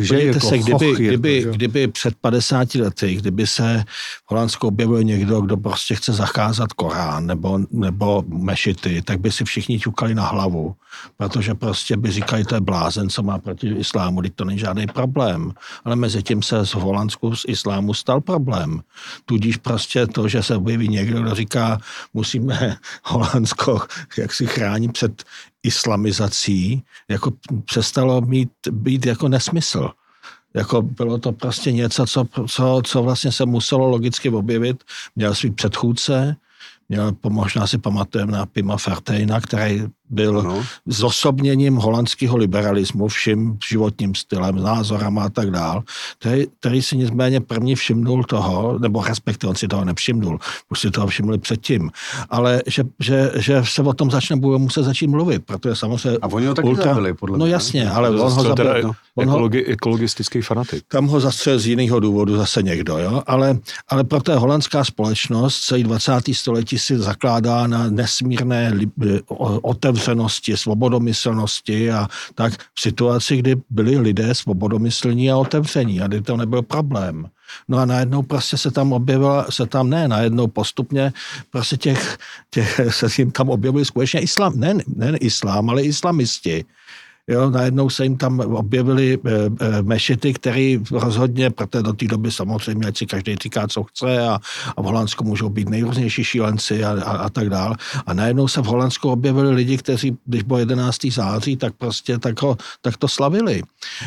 kdyby před 50 lety, kdyby se v Holandsku objevil někdo, kdo prostě chce zakázat Korán nebo mešity, tak by si všichni ťukali na hlavu, protože prostě by říkali, to je blázen, co má proti islámu, teď to není žádný problém. Ale mezi tím se z Holandsku z islámu stal problém. Tudíž prostě to, že se objeví někdo, kdo říká, musíme Holandsko jak si chránit před islamizací, jako přestalo být jako nesmysl. Jako bylo to prostě něco, co vlastně se muselo logicky objevit. Měl svý předchůdce, možná si pamatujeme na Pima Fortuyna, který byl zosobněním holandského liberalismu, vším životním stylem, názorama a tak dál, který si nicméně první všimnul toho, nebo respektive on si toho nevšimnul, už si toho všimli předtím, ale že se o tom budeme muset začít mluvit, protože samozřejmě...
A oni ho taky zabili, podle mě.
No jasně, ale on ho zabil...
Ekologistický fanatik.
Tam ho zastřelil z jiného důvodu zase někdo, jo? Ale proto holandská společnost celý 20. století si zakládá na nesmírné otevřenosti, svobodomyslnosti a tak v situaci, kdy byli lidé svobodomyslní a otevření a kdy to nebyl problém. No a najednou prostě najednou postupně prostě se jim tam objevili skutečně ne islám, ale islamisti. Jo, najednou se jim tam objevily mešity, které rozhodně, protože do té doby samozřejmě, ať si každý říká, co chce a v Holandsku můžou být nejrůznější šílenci a tak dál. A najednou se v Holandsku objevili lidi, kteří, když bylo 11. září, tak prostě tak to slavili.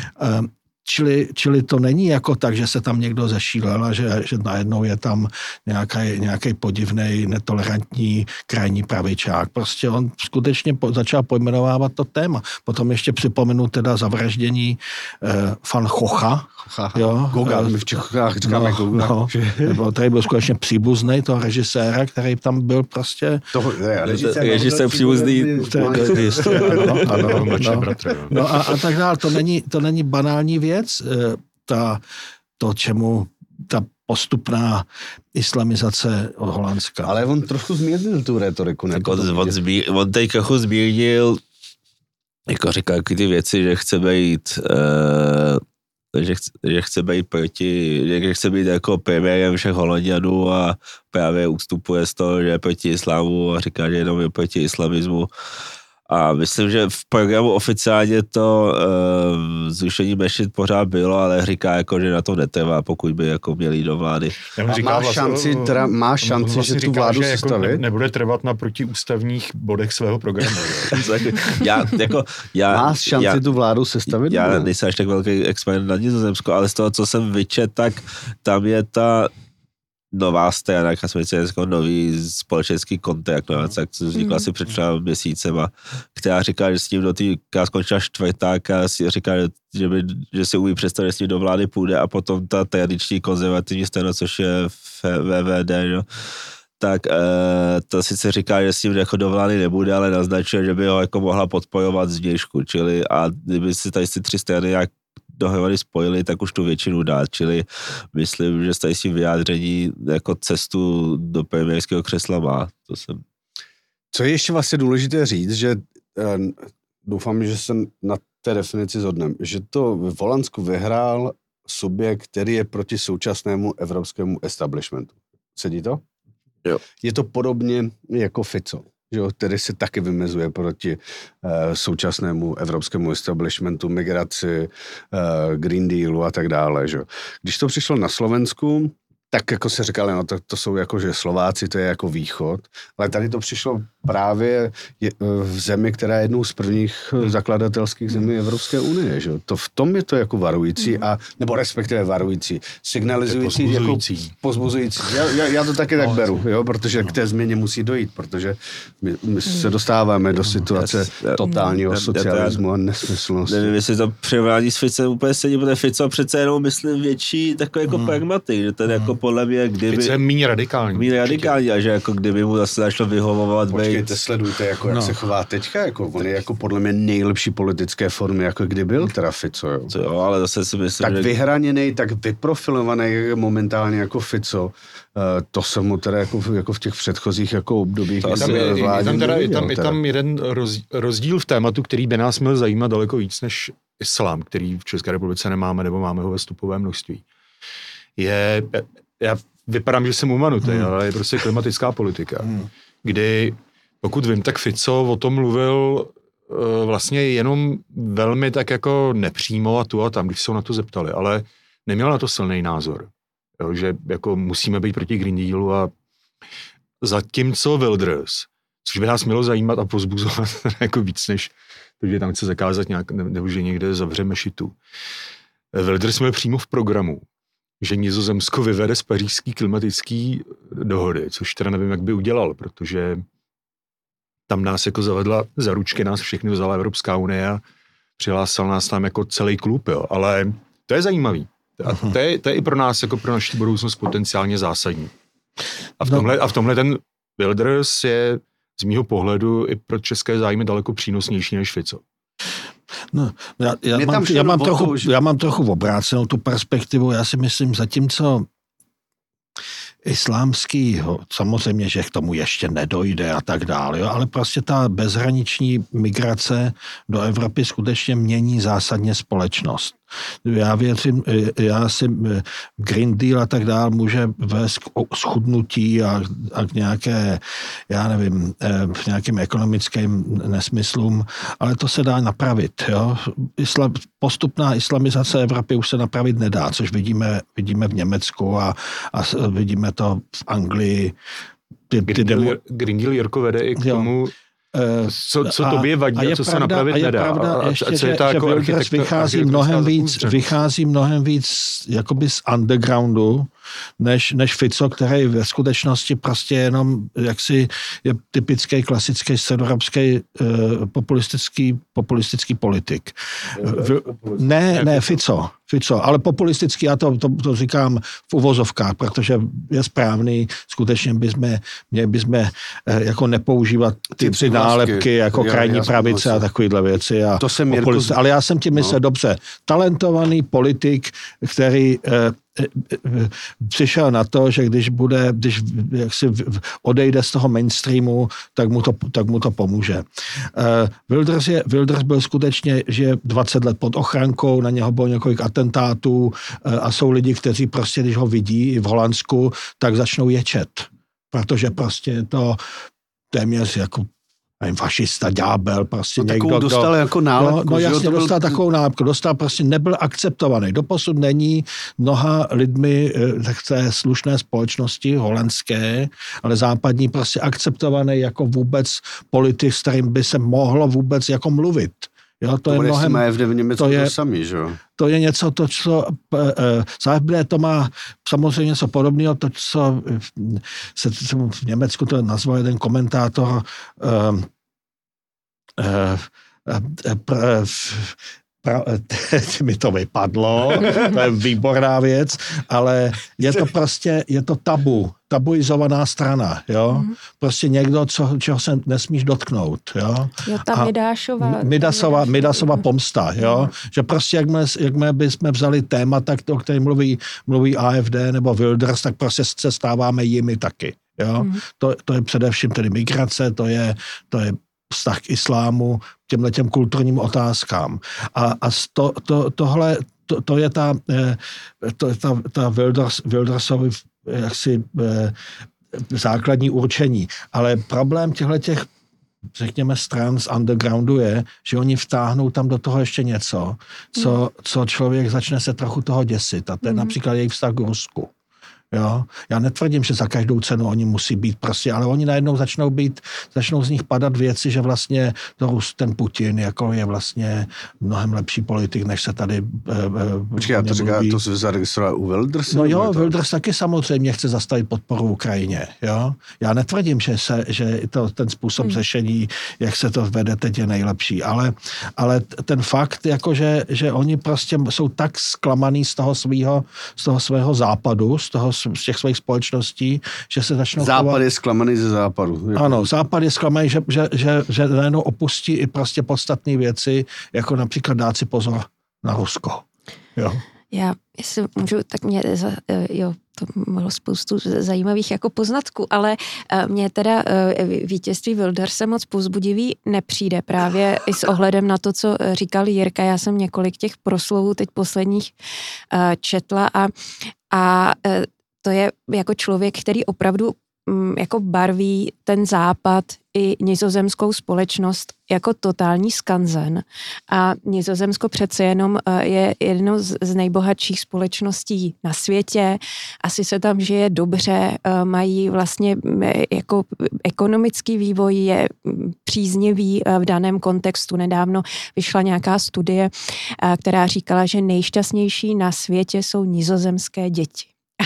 Čili to není jako tak, že se tam někdo zešílel a že najednou je tam nějaký podivnej, netolerantní krajní pravičák. Prostě on skutečně začal pojmenovávat to téma. Potom ještě připomenu teda zavraždění Van Gogha.
Goga, my v Čechách říkáme Goga.
Tady byl skutečně příbuzný toho režiséra, který tam byl prostě...
Režisér příbuzný.
No a tak dále. To není banální věc, čemu ta postupná islamizace od Holandska.
Ale on trochu zmírnil tu retoriku.
On teď trochu zmírnil, jako říká ty věci, že chce být... že chce být že chce být jako premiérem všech Holanďanů a právě ustupuje z toho, že je proti islámu a říká, že jenom je proti islamismu. A myslím, že v programu oficiálně to zrušení mešit pořád bylo, ale říká jako, že na to netrvá, pokud by jako měli jít do vlády.
Má šanci, že tu vládu sestavit?
Jako nebude trvat na protiústavních bodech svého programu.
Má šanci tu vládu sestavit?
Já nejsem až tak velký expert na Nizozemsko, ale z toho, co jsem vyčet, tak tam je ta nová strana, jak jsme jako nový společenský kontrakt, co vznikla asi před měsícema, která říká, že s ním skončila čtvrták a říká, že si umí představit, že s ním do vlády půjde a potom ta tradiční konzervativní strana, což je VVD, tak to sice říká, že s ním jako do vlády nebude, ale naznačuje, že by ho jako mohla podporovat zvnějšku, čili a kdyby si tady ty tři strany jak dohromady spojili, tak už tu většinu dát, čili myslím, že tady si vyjádření jako cestu do premiérského křesla má.
Co je ještě vlastně důležité říct, že doufám, že se na té definici shodneme, že to v Holandsku vyhrál subjekt, který je proti současnému evropskému establishmentu. Sedí to?
Jo.
Je to podobně jako Fico, že, který se taky vymezuje proti současnému evropskému establishmentu, migraci, Green Dealu a tak dále. Že. Když to přišlo na Slovensku, tak jako se říkali, no to jsou jako, že Slováci, to je jako východ, ale tady to přišlo právě v zemi, která je jednou z prvních zakladatelských zemí Evropské unie, že? To v tom je to jako varující, nebo respektive varující, signalizující, jako pozbuzující. Já to taky tak beru, jo, protože k té změně musí dojít, protože my se dostáváme do situace totálního socialismu a nesmyslnosti.
Nevím, jestli to přirovnání s Ficem úplně sedí, protože Fico přece jenom myslím větší takový jako pragmatik, že ten jako podle mě, kdyby...
Fico je méně radikální.
A že jako kdyby mu zase začalo vyhovovat...
Počkejte, sledujte, jako, jak se chová teďka, jako on je jako podle mě nejlepší politické formy, jako kdy byl teda Fico, jo.
Jo, ale zase si myslím,
tak vyhraněnej, tak vyprofilovaný momentálně jako Fico, to jsem mu teda jako v těch předchozích jako obdobích...
Je tam jeden rozdíl v tématu, který by nás měl zajímat daleko víc než islám, který v České republice nemáme, nebo máme ho ve stupovém množství. Já vypadám, že jsem umanutý, ale je prostě klimatická politika, kdy, pokud vím, tak Fico o tom mluvil vlastně jenom velmi tak jako nepřímo a tu a tam, když se ho na to zeptali, ale neměl na to silný názor, jo, že jako musíme být proti Green Dealu a zatímco Wilders, což by nás mělo zajímat a pozbuzovat jako víc, než to, že tam chce zakázat nějak, nebo že někde zavře mešitu. Wilders měl přímo v programu, že Nizozemsko vyvede z pařížský klimatický dohody, což teda nevím, jak by udělal, protože tam nás jako zavedla za ručky, nás všechny vzala Evropská unie a přihlásal nás tam jako celý klub, jo. Ale to je zajímavý. A to je i pro nás, jako pro naši budoucnost potenciálně zásadní. A v tomhle ten Wilders je z mýho pohledu i pro české zájmy daleko přínosnější než Fico.
No, já mám trochu obrácenou tu perspektivu. Já si myslím, zatímco islámskýho, samozřejmě, že k tomu ještě nedojde a tak dále, jo, ale prostě ta bezhraniční migrace do Evropy skutečně mění zásadně společnost. Já věřím, Green Deal a tak dále může vést k schudnutí a k nějaké, já nevím, v nějakým ekonomickým nesmyslům, ale to se dá napravit. Jo? Postupná islamizace Evropy už se napravit nedá, což vidíme v Německu a vidíme to v Anglii.
Green Deal Jirko vede i k tomu, co tobě vadí a co se napravit nedá.
Pravda, ještě, že Wilders vychází mnohem víc jakoby z undergroundu, než Fico, který ve skutečnosti prostě jenom jaksi je typický klasický středoevropský populistický politik. Ne, Fico, ale populistický, já to říkám v uvozovkách, protože je správný, skutečně měli bychom jako nepoužívat ty nálepky jako krajní pravice a takovýhle věci. Ale já jsem tím myslel dobře. Talentovaný politik, který přišel na to, že když jaksi odejde z toho mainstreamu, tak mu to pomůže. Wilders byl skutečně, že 20 let pod ochrankou, na něho bylo několik atentátů a jsou lidi, kteří prostě, když ho vidí i v Holandsku, tak začnou ječet. Protože prostě to téměř jako fašista, ďábel, prostě někdo,
dostal jako nálepku.
No jasně, dostal takovou nálepku, prostě nebyl akceptovaný. Doposud není mnoha lidmi v té slušné společnosti holandské, ale západní prostě akceptovaný jako vůbec politik, s kterým by se mohlo vůbec jako mluvit. Jo, to je mnohem...
v Německu to samý, že jo?
To je něco, co AfD to má samozřejmě něco podobného, to, co se v Německu to nazval jeden komentátor mi to vypadlo, to je výborná věc, ale je to tabuizovaná strana, jo. Prostě někdo, čeho se nesmíš dotknout, jo.
Ta
Midasova pomsta, jo. Že prostě jakmile bychom vzali témata, o kterém mluví AfD nebo Wilders, tak prostě se stáváme jimi taky, jo. To je především tedy migrace, to je vztah k islámu, těmhletěm kulturním otázkám. A tohle je ta Wildersovi jaksi základní určení. Ale problém těchto, řekněme, stran z undergroundu je, že oni vtáhnou tam do toho ještě něco, co člověk začne se trochu toho děsit. A to je například jejich vztah k Rusku. Jo? Já netvrdím, že za každou cenu oni musí být prostě, ale oni najednou začnou z nich padat věci, že vlastně ten Putin jako je vlastně mnohem lepší politik, než se tady
Počkej, já to říká, to se zaregistroval u Wildersa?
No jo, Wilders taky samozřejmě chce zastavit podporu Ukrajině. Jo? Já netvrdím, že ten způsob řešení, jak se to vede teď, je nejlepší, ale ten fakt, jako že oni prostě jsou tak zklamaný z toho svého západu, z těch svých společností, že se začnou
Západ je zklamaný ze západu.
Ano, Západ je zklamaný, že najednou opustí i prostě podstatné věci, jako například dát si pozor na Rusko. Jo.
Já, jestli můžu, tak to bylo spoustu zajímavých jako poznatků, ale mně teda vítězství Wilderse moc povzbudivý nepřijde právě i s ohledem na to, co říkal Jirka. Já jsem několik těch proslovů teď posledních četla a to je jako člověk, který opravdu jako barví ten západ i nizozemskou společnost jako totální skanzen. A Nizozemsko přece jenom je jednou z nejbohatších společností na světě. Asi se tam žije dobře, mají vlastně jako ekonomický vývoj je příznivý v daném kontextu. Nedávno vyšla nějaká studie, která říkala, že nejšťastnější na světě jsou nizozemské děti.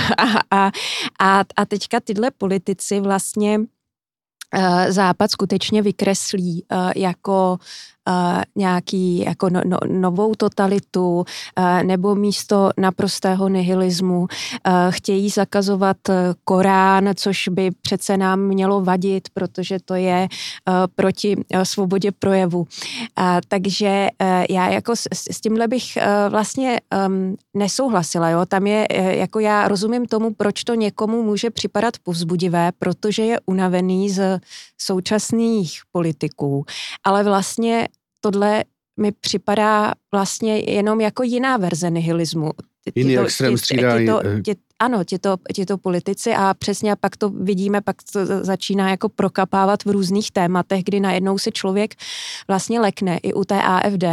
A teďka tyhle politici vlastně Západ skutečně vykreslí jako nějaký jako novou totalitu nebo místo naprostého nihilismu. Chtějí zakazovat Korán, což by přece nám mělo vadit, protože to je proti svobodě projevu. Takže já jako s tímhle bych vlastně nesouhlasila. Jo? Tam je, jako já rozumím tomu, proč to někomu může připadat povzbudivé, protože je unavený z současných politiků, ale vlastně tohle mi připadá vlastně jenom jako jiná verze nihilismu.
Jiný extrém střídání.
Ano, tito politici a přesně a pak to vidíme, pak to začíná jako prokapávat v různých tématech, kdy najednou se člověk vlastně lekne i u té AfD.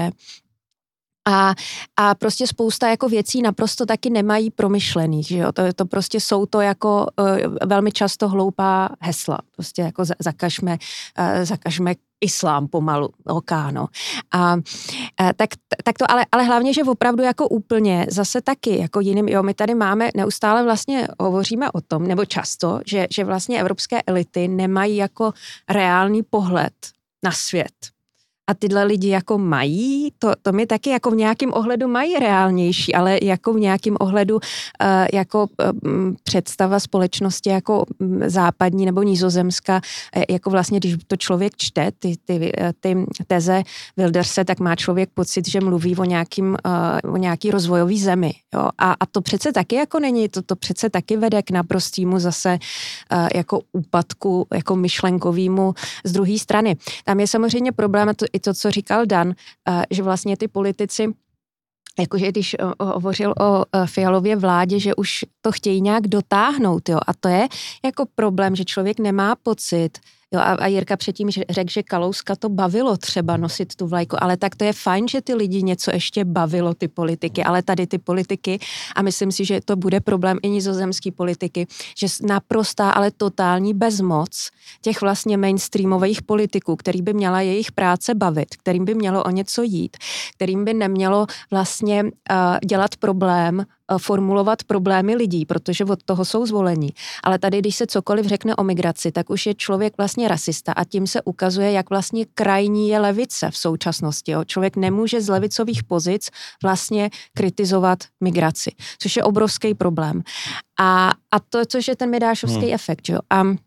A prostě spousta jako věcí naprosto taky nemají promyšlených, že jo, to prostě jsou to jako velmi často hloupá hesla, prostě jako zakažme islám pomalu, okáno. Tak to, ale hlavně, že opravdu jako úplně zase taky, jako jiným, jo, my tady máme, neustále vlastně hovoříme o tom, nebo často, že vlastně evropské elity nemají jako reálný pohled na svět. A tyhle lidi jako mají, to mi taky jako v nějakém ohledu mají reálnější, ale jako v nějakém ohledu jako představa společnosti jako západní nebo nizozemská, jako vlastně, když to člověk čte, ty teze Wilderse, tak má člověk pocit, že mluví o nějaký rozvojový zemi. Jo? A to přece taky jako není, to přece taky vede k naprostýmu zase jako úpadku, jako myšlenkovýmu z druhé strany. Tam je samozřejmě problém, i to, co říkal Dan, že vlastně ty politici, jakože když hovořil o Fialově vládě, že už to chtějí nějak dotáhnout, jo, a to je jako problém, že člověk nemá pocit, jo, a Jirka předtím řekl, že Kalouska to bavilo třeba nosit tu vlajku, ale tak to je fajn, že ty lidi něco ještě bavilo, ty politiky, ale tady ty politiky, a myslím si, že to bude problém i nizozemský politiky, že naprostá, ale totální bezmoc těch vlastně mainstreamových politiků, který by měla jejich práce bavit, kterým by mělo o něco jít, kterým by nemělo vlastně dělat problém, formulovat problémy lidí, protože od toho jsou zvolení. Ale tady, když se cokoliv řekne o migraci, tak už je člověk vlastně rasista a tím se ukazuje, jak vlastně krajní je levice v současnosti. Jo. Člověk nemůže z levicových pozic vlastně kritizovat migraci, což je obrovský problém. A to, což je ten Midášovský efekt, jo.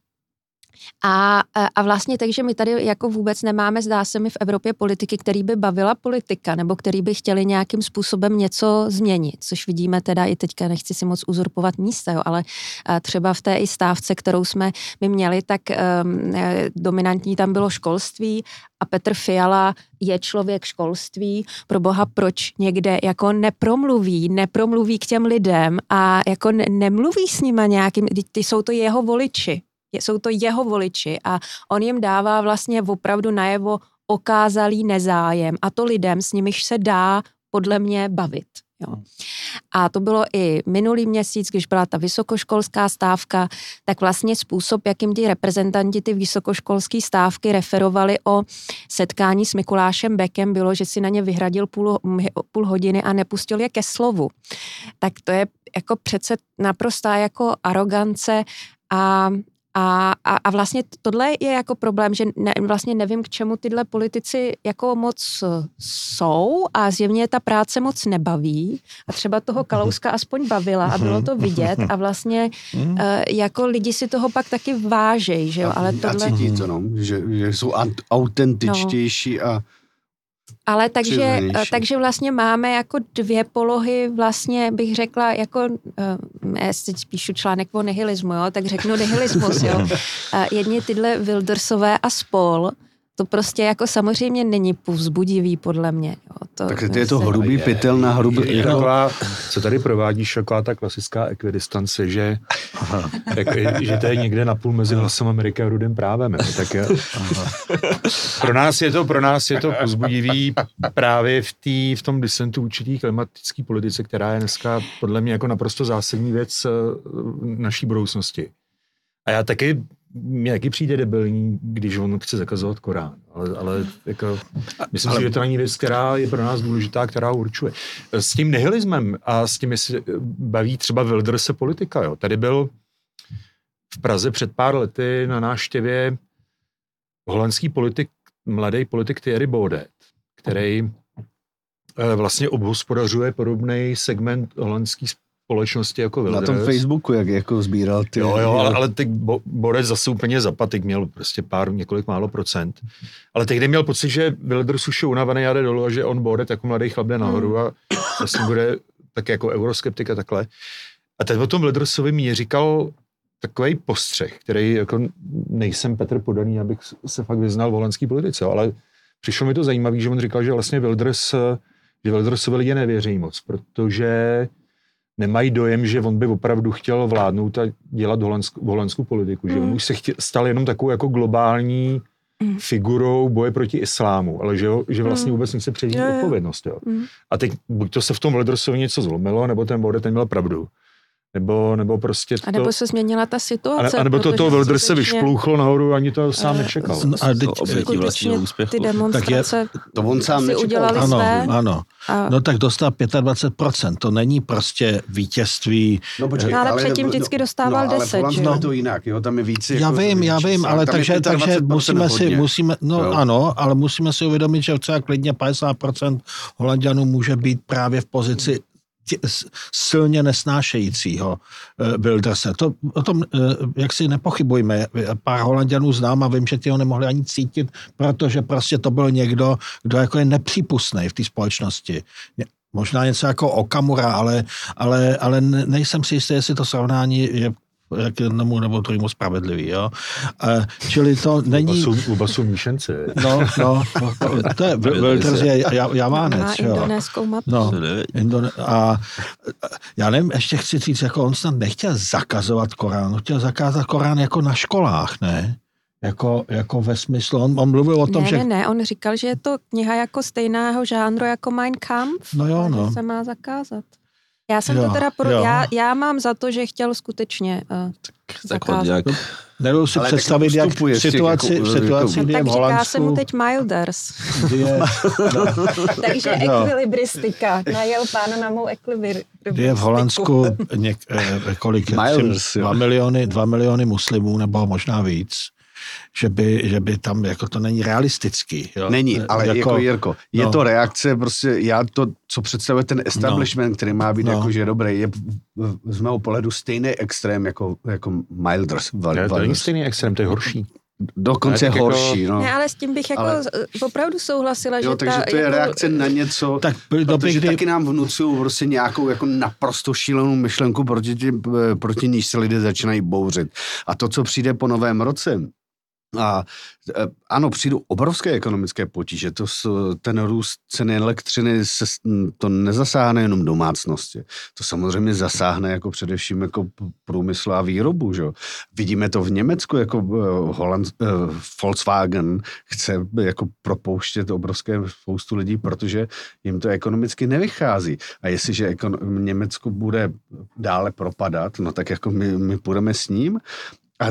A vlastně takže my tady jako vůbec nemáme, zdá se mi, v Evropě politiky, který by bavila politika, nebo který by chtěli nějakým způsobem něco změnit, což vidíme teda i teďka, nechci si moc uzurpovat místa, jo, ale třeba v té i stávce, kterou jsme my měli, tak dominantní tam bylo školství a Petr Fiala je člověk školství, pro boha proč někde jako nepromluví k těm lidem a jako nemluví s nima nějakým, jsou to jeho voliči. Jsou to jeho voliči a on jim dává vlastně opravdu najevo okázalý nezájem a to lidem, s nimiž se dá podle mě bavit. Jo. A to bylo i minulý měsíc, když byla ta vysokoškolská stávka, tak vlastně způsob, jakým ti reprezentanti ty vysokoškolské stávky referovali o setkání s Mikulášem Bekem, bylo, že si na ně vyhradil půl hodiny a nepustil je ke slovu. Tak to je jako přece naprostá jako arogance a vlastně tohle je jako problém, že vlastně nevím, k čemu tyhle politici jako moc jsou a zjevně ta práce moc nebaví a třeba toho Kalouska aspoň bavila a bylo to vidět a vlastně jako lidi si toho pak taky vážejí, že jo, ale tohle...
A cítí to, no, že jsou autentičtější a
ale takže vlastně máme jako dvě polohy, vlastně bych řekla, jako, já teď píšu článek o nihilismu, jo, tak řeknu nihilismus, jo. Jedni tyhle Wildersové a spol, to prostě jako samozřejmě není povzbudivý podle mě. Jo.
Tak je to hrubý pytel na hrubý...
Co tady provádíš, taková ta klasická ekvidistance, že to je někde napůl mezi Hlasem Ameriky a Rudým právem. Tak pro nás je to povzbudivý právě v tom disentu určitý klimatický politice, která je dneska podle mě jako naprosto zásadní věc naší budoucnosti. A já taky mně taky přijde debilní, když on chce zakazovat Korán, ale jako, myslím si, že to není věc, která je pro nás důležitá, která určuje. S tím nihilismem a s tím, jestli baví třeba Wilderse politika, jo. Tady byl v Praze před pár lety na návštěvě holandský politik, mladý politik Thierry Baudet, který vlastně obhospodařuje podobný segment holandský společnosti jako Wilders.
Na tom Facebooku, jak jako sbíral ty...
Jo, ale teď Borec zase úplně zapatik měl prostě několik málo procent. Ale tehdy měl pocit, že Wilders už je unavený a jde dolů a že on Borec jako mladý chlap jde nahoru a vlastně bude tak jako euroskeptik a takhle. A teď o tom Wildersovi mě říkal takovej postřeh, který jako nejsem Petr Podaný, abych se fakt vyznal v holandský politice, ale přišlo mi to zajímavý, že on říkal, že vlastně Wildersovi lidi nevěří moc, protože nemají dojem, že on by opravdu chtěl vládnout a dělat holandskou politiku, že on už se stal jenom takovou jako globální figurou boje proti islámu, ale že vlastně vůbec nechce převzít odpovědnost. Jo. A teď buď to se v tom Wildersovi něco zlomilo, nebo ten Baudet neměl pravdu. Nebo prostě to...
A nebo se změnila ta situace.
A nebo to Wilders se vyšplouchlo nahoru, ani to sám nečekal.
A teď obětí vlastního úspěchu.
Ty demonstrace
to on sám nečekal.
Ano. No tak dostal 25%, to není prostě vítězství.
No, počkej, ale předtím vždycky dostával 10.
Ale je to jinak, jo, tam je víc.
Já vím, ale takže musíme si uvědomit, že třeba klidně 50% Holanďanů může být právě v pozici silně nesnášejícího Wilderse. O tom, jak si nepochybujme, pár Holanďanů znám a vím, že ti ho nemohli ani cítit, protože prostě to byl někdo, kdo jako je nepřípustný v té společnosti. Možná něco jako Okamura, ale nejsem si jistý, jestli to srovnání je jak jednomu nebo druhému spravedlivý, jo. Čili to není...
Oba jsou míšenci.
No, to je Wilders je Javánec, jo.
Má indonéskou mapu.
No, a já nevím, ještě chci říct, jako on snad nechtěl zakazovat Korán, chtěl zakázat Korán jako na školách, ne? Jako ve smyslu, on mluvil o tom, že...
Ne, on říkal, že je to kniha jako stejného žánru jako Mein Kampf, že se má zakázat. Já jsem to teda já mám za to, že chtěl skutečně zakázat.
Nebudu si představit, jak v situaci, kdy je v Holandsku...
Tak říká se mu teď Milders. Takže ekvilibristika. Najel pána na mou ekvilibristiku.
Je v Holandsku kolik? 2 miliony muslimů, nebo možná víc. Že by tam, jako to není realistický. Jo?
Není, ale jako Jirko, je to reakce, prostě co představuje ten establishment, který má být jako, že dobrý, je z mého pohledu stejný extrém jako Milders.
To není stejný extrém, to je horší.
Dokonce horší, no.
Ne, ale s tím bych jako oproti souhlasila,
jo,
že
takže to je reakce na něco, protože taky nám vnucují prostě nějakou jako naprosto šílenou myšlenku, proti níž se lidé začínají bouřit. A to, co přijde po Novém roce, A ano, přijdou obrovské ekonomické potíže. Ten růst ceny elektřiny to nezasáhne jenom domácnosti. To samozřejmě zasáhne jako především jako průmysl a výrobu. Že? Vidíme to v Německu, jako Volkswagen chce jako propouštět obrovské spoustu lidí, protože jim to ekonomicky nevychází. A jestliže Německo bude dále propadat, no tak jako my půjdeme s ním. A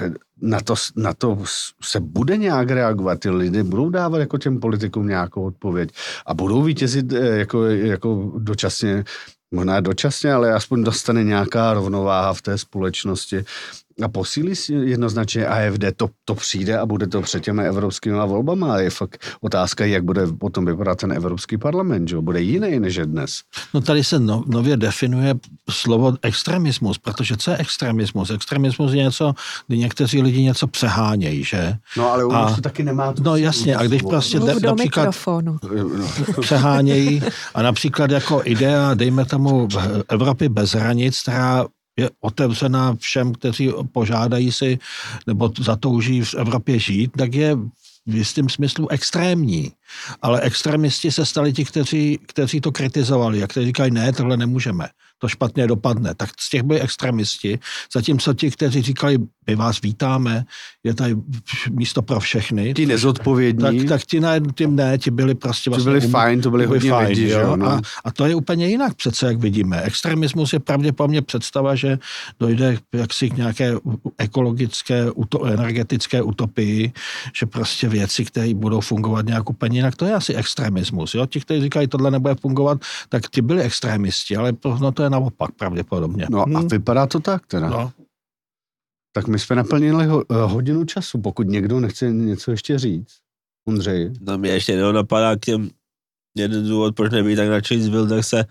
na to se bude nějak reagovat, ty lidé budou dávat jako těm politikům nějakou odpověď a budou vítězit jako dočasně, možná dočasně, ale aspoň dostane nějaká rovnováha v té společnosti a posílí si jednoznačně AfD, to přijde a bude to před těmi evropskými volbami a je fakt otázka, jak bude potom vypadat ten Evropský parlament, že bude jiný než je dnes.
No tady se nově definuje slovo extremismus, protože co je extremismus? Extremismus je něco, kdy někteří lidi něco přehánějí, že?
No ale už to taky nemá to.
No jasně, a když prostě například přehánějí a například jako idea, dejme tomu Evropy bez hranic, která je otevřená všem, kteří požádají si nebo zatouží v Evropě žít, tak je v jistém smyslu extrémní. Ale extremisti se stali ti, kteří to kritizovali a kteří říkají, ne, tohle nemůžeme, to špatně dopadne. Tak z těch byli extremisti, zatímco ti, kteří říkali, my vás vítáme, je tady místo pro všechny.
Ti nezodpovědní.
Tak ti byli prostě
vlastně... Ti byli fajn, to byli hodně
fajn,
lidi,
jo?
No.
A to je úplně jinak přece, jak vidíme. Extremismus je pravděpodobně představa, že dojde jaksi k nějaké ekologické, energetické utopii, že prostě věci, které budou fungovat nějak úplně jinak, to je asi extremismus. Jo? Ti, kteří říkají, tohle nebude fungovat, tak ti byli extremisti, ale no, to je naopak pravděpodobně.
No a vypadá to tak teda. No. Tak my jsme naplnili hodinu času, pokud někdo nechce něco ještě říct. Ondřej.
No mě ještě napadá k těm jeden důvod, proč nebýt tak nadšený z Wilderse,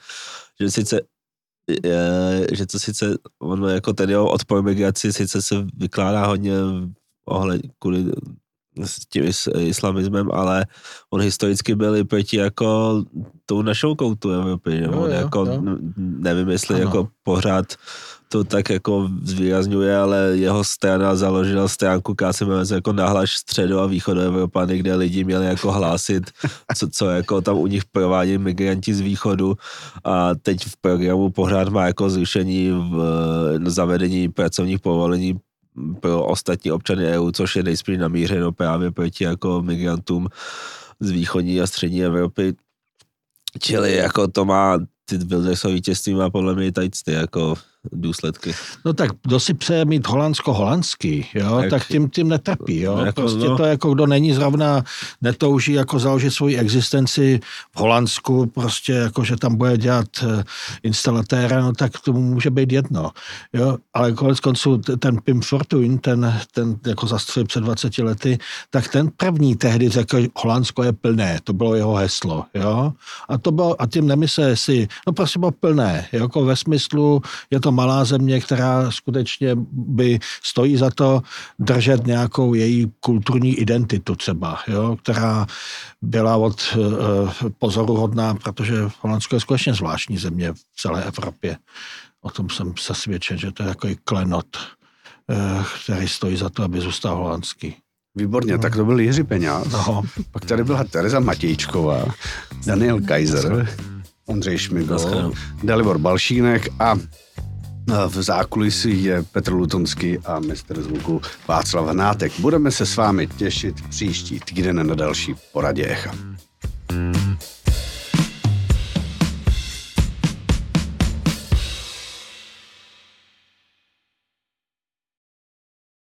že to sice ono jako ten jeho odpor migraci sice se vykládá hodně kvůli s tím islamismem, ale on historicky byl i proti jako tou našou koutu Evropy, že? On jako nevím, jestli jako pořád to tak jako zvýrazňuje, ale jeho strana založila stránku, která se jmenuje jako Nahlaš středo- a východoevropany, kde lidi měli jako hlásit, co jako tam u nich provádí migranti z východu a teď v programu pořád má jako zrušení zavedení pracovních povolení pro ostatní občany EU, což je nejspíš namířeno právě proti jako migrantům z východní a střední Evropy. Čili jako to má, ty Wildersový vítězství má podle mě tady ty jako důsledky.
No tak kdo si přeje mít holandsko-holandský, jo, tak tím netrpí, jo. Jako, prostě to jako kdo není zrovna, netouží jako založit svoji existenci v Holandsku, prostě jako, že tam bude dělat instalatéra, no tak to může být jedno, jo. Ale konec konců ten Pim Fortuyn, ten jako zastřelil před 20 lety, tak ten první tehdy řekl, Holandsko je plné, to bylo jeho heslo, jo. A to bylo, a tím nemyslel si, no prostě bylo plné, jako ve smyslu, je to malá země, která skutečně by stojí za to držet nějakou její kulturní identitu třeba, jo, která byla od pozoruhodná, protože Holandsko je skutečně zvláštní země v celé Evropě. O tom jsem přesvědčen, že to je takový klenot, který stojí za to, aby zůstal holandský.
Výborně, tak to byl Jiří Peňáz. No. Pak tady byla Tereza Matějčková, Daniel Kaiser, Ondřej Šmigol, Dalibor Balšínek a v zákulisí je Petr Lutonský a mistr zvuku Václav Hnátek. Budeme se s vámi těšit příští týden na další poradě Echa.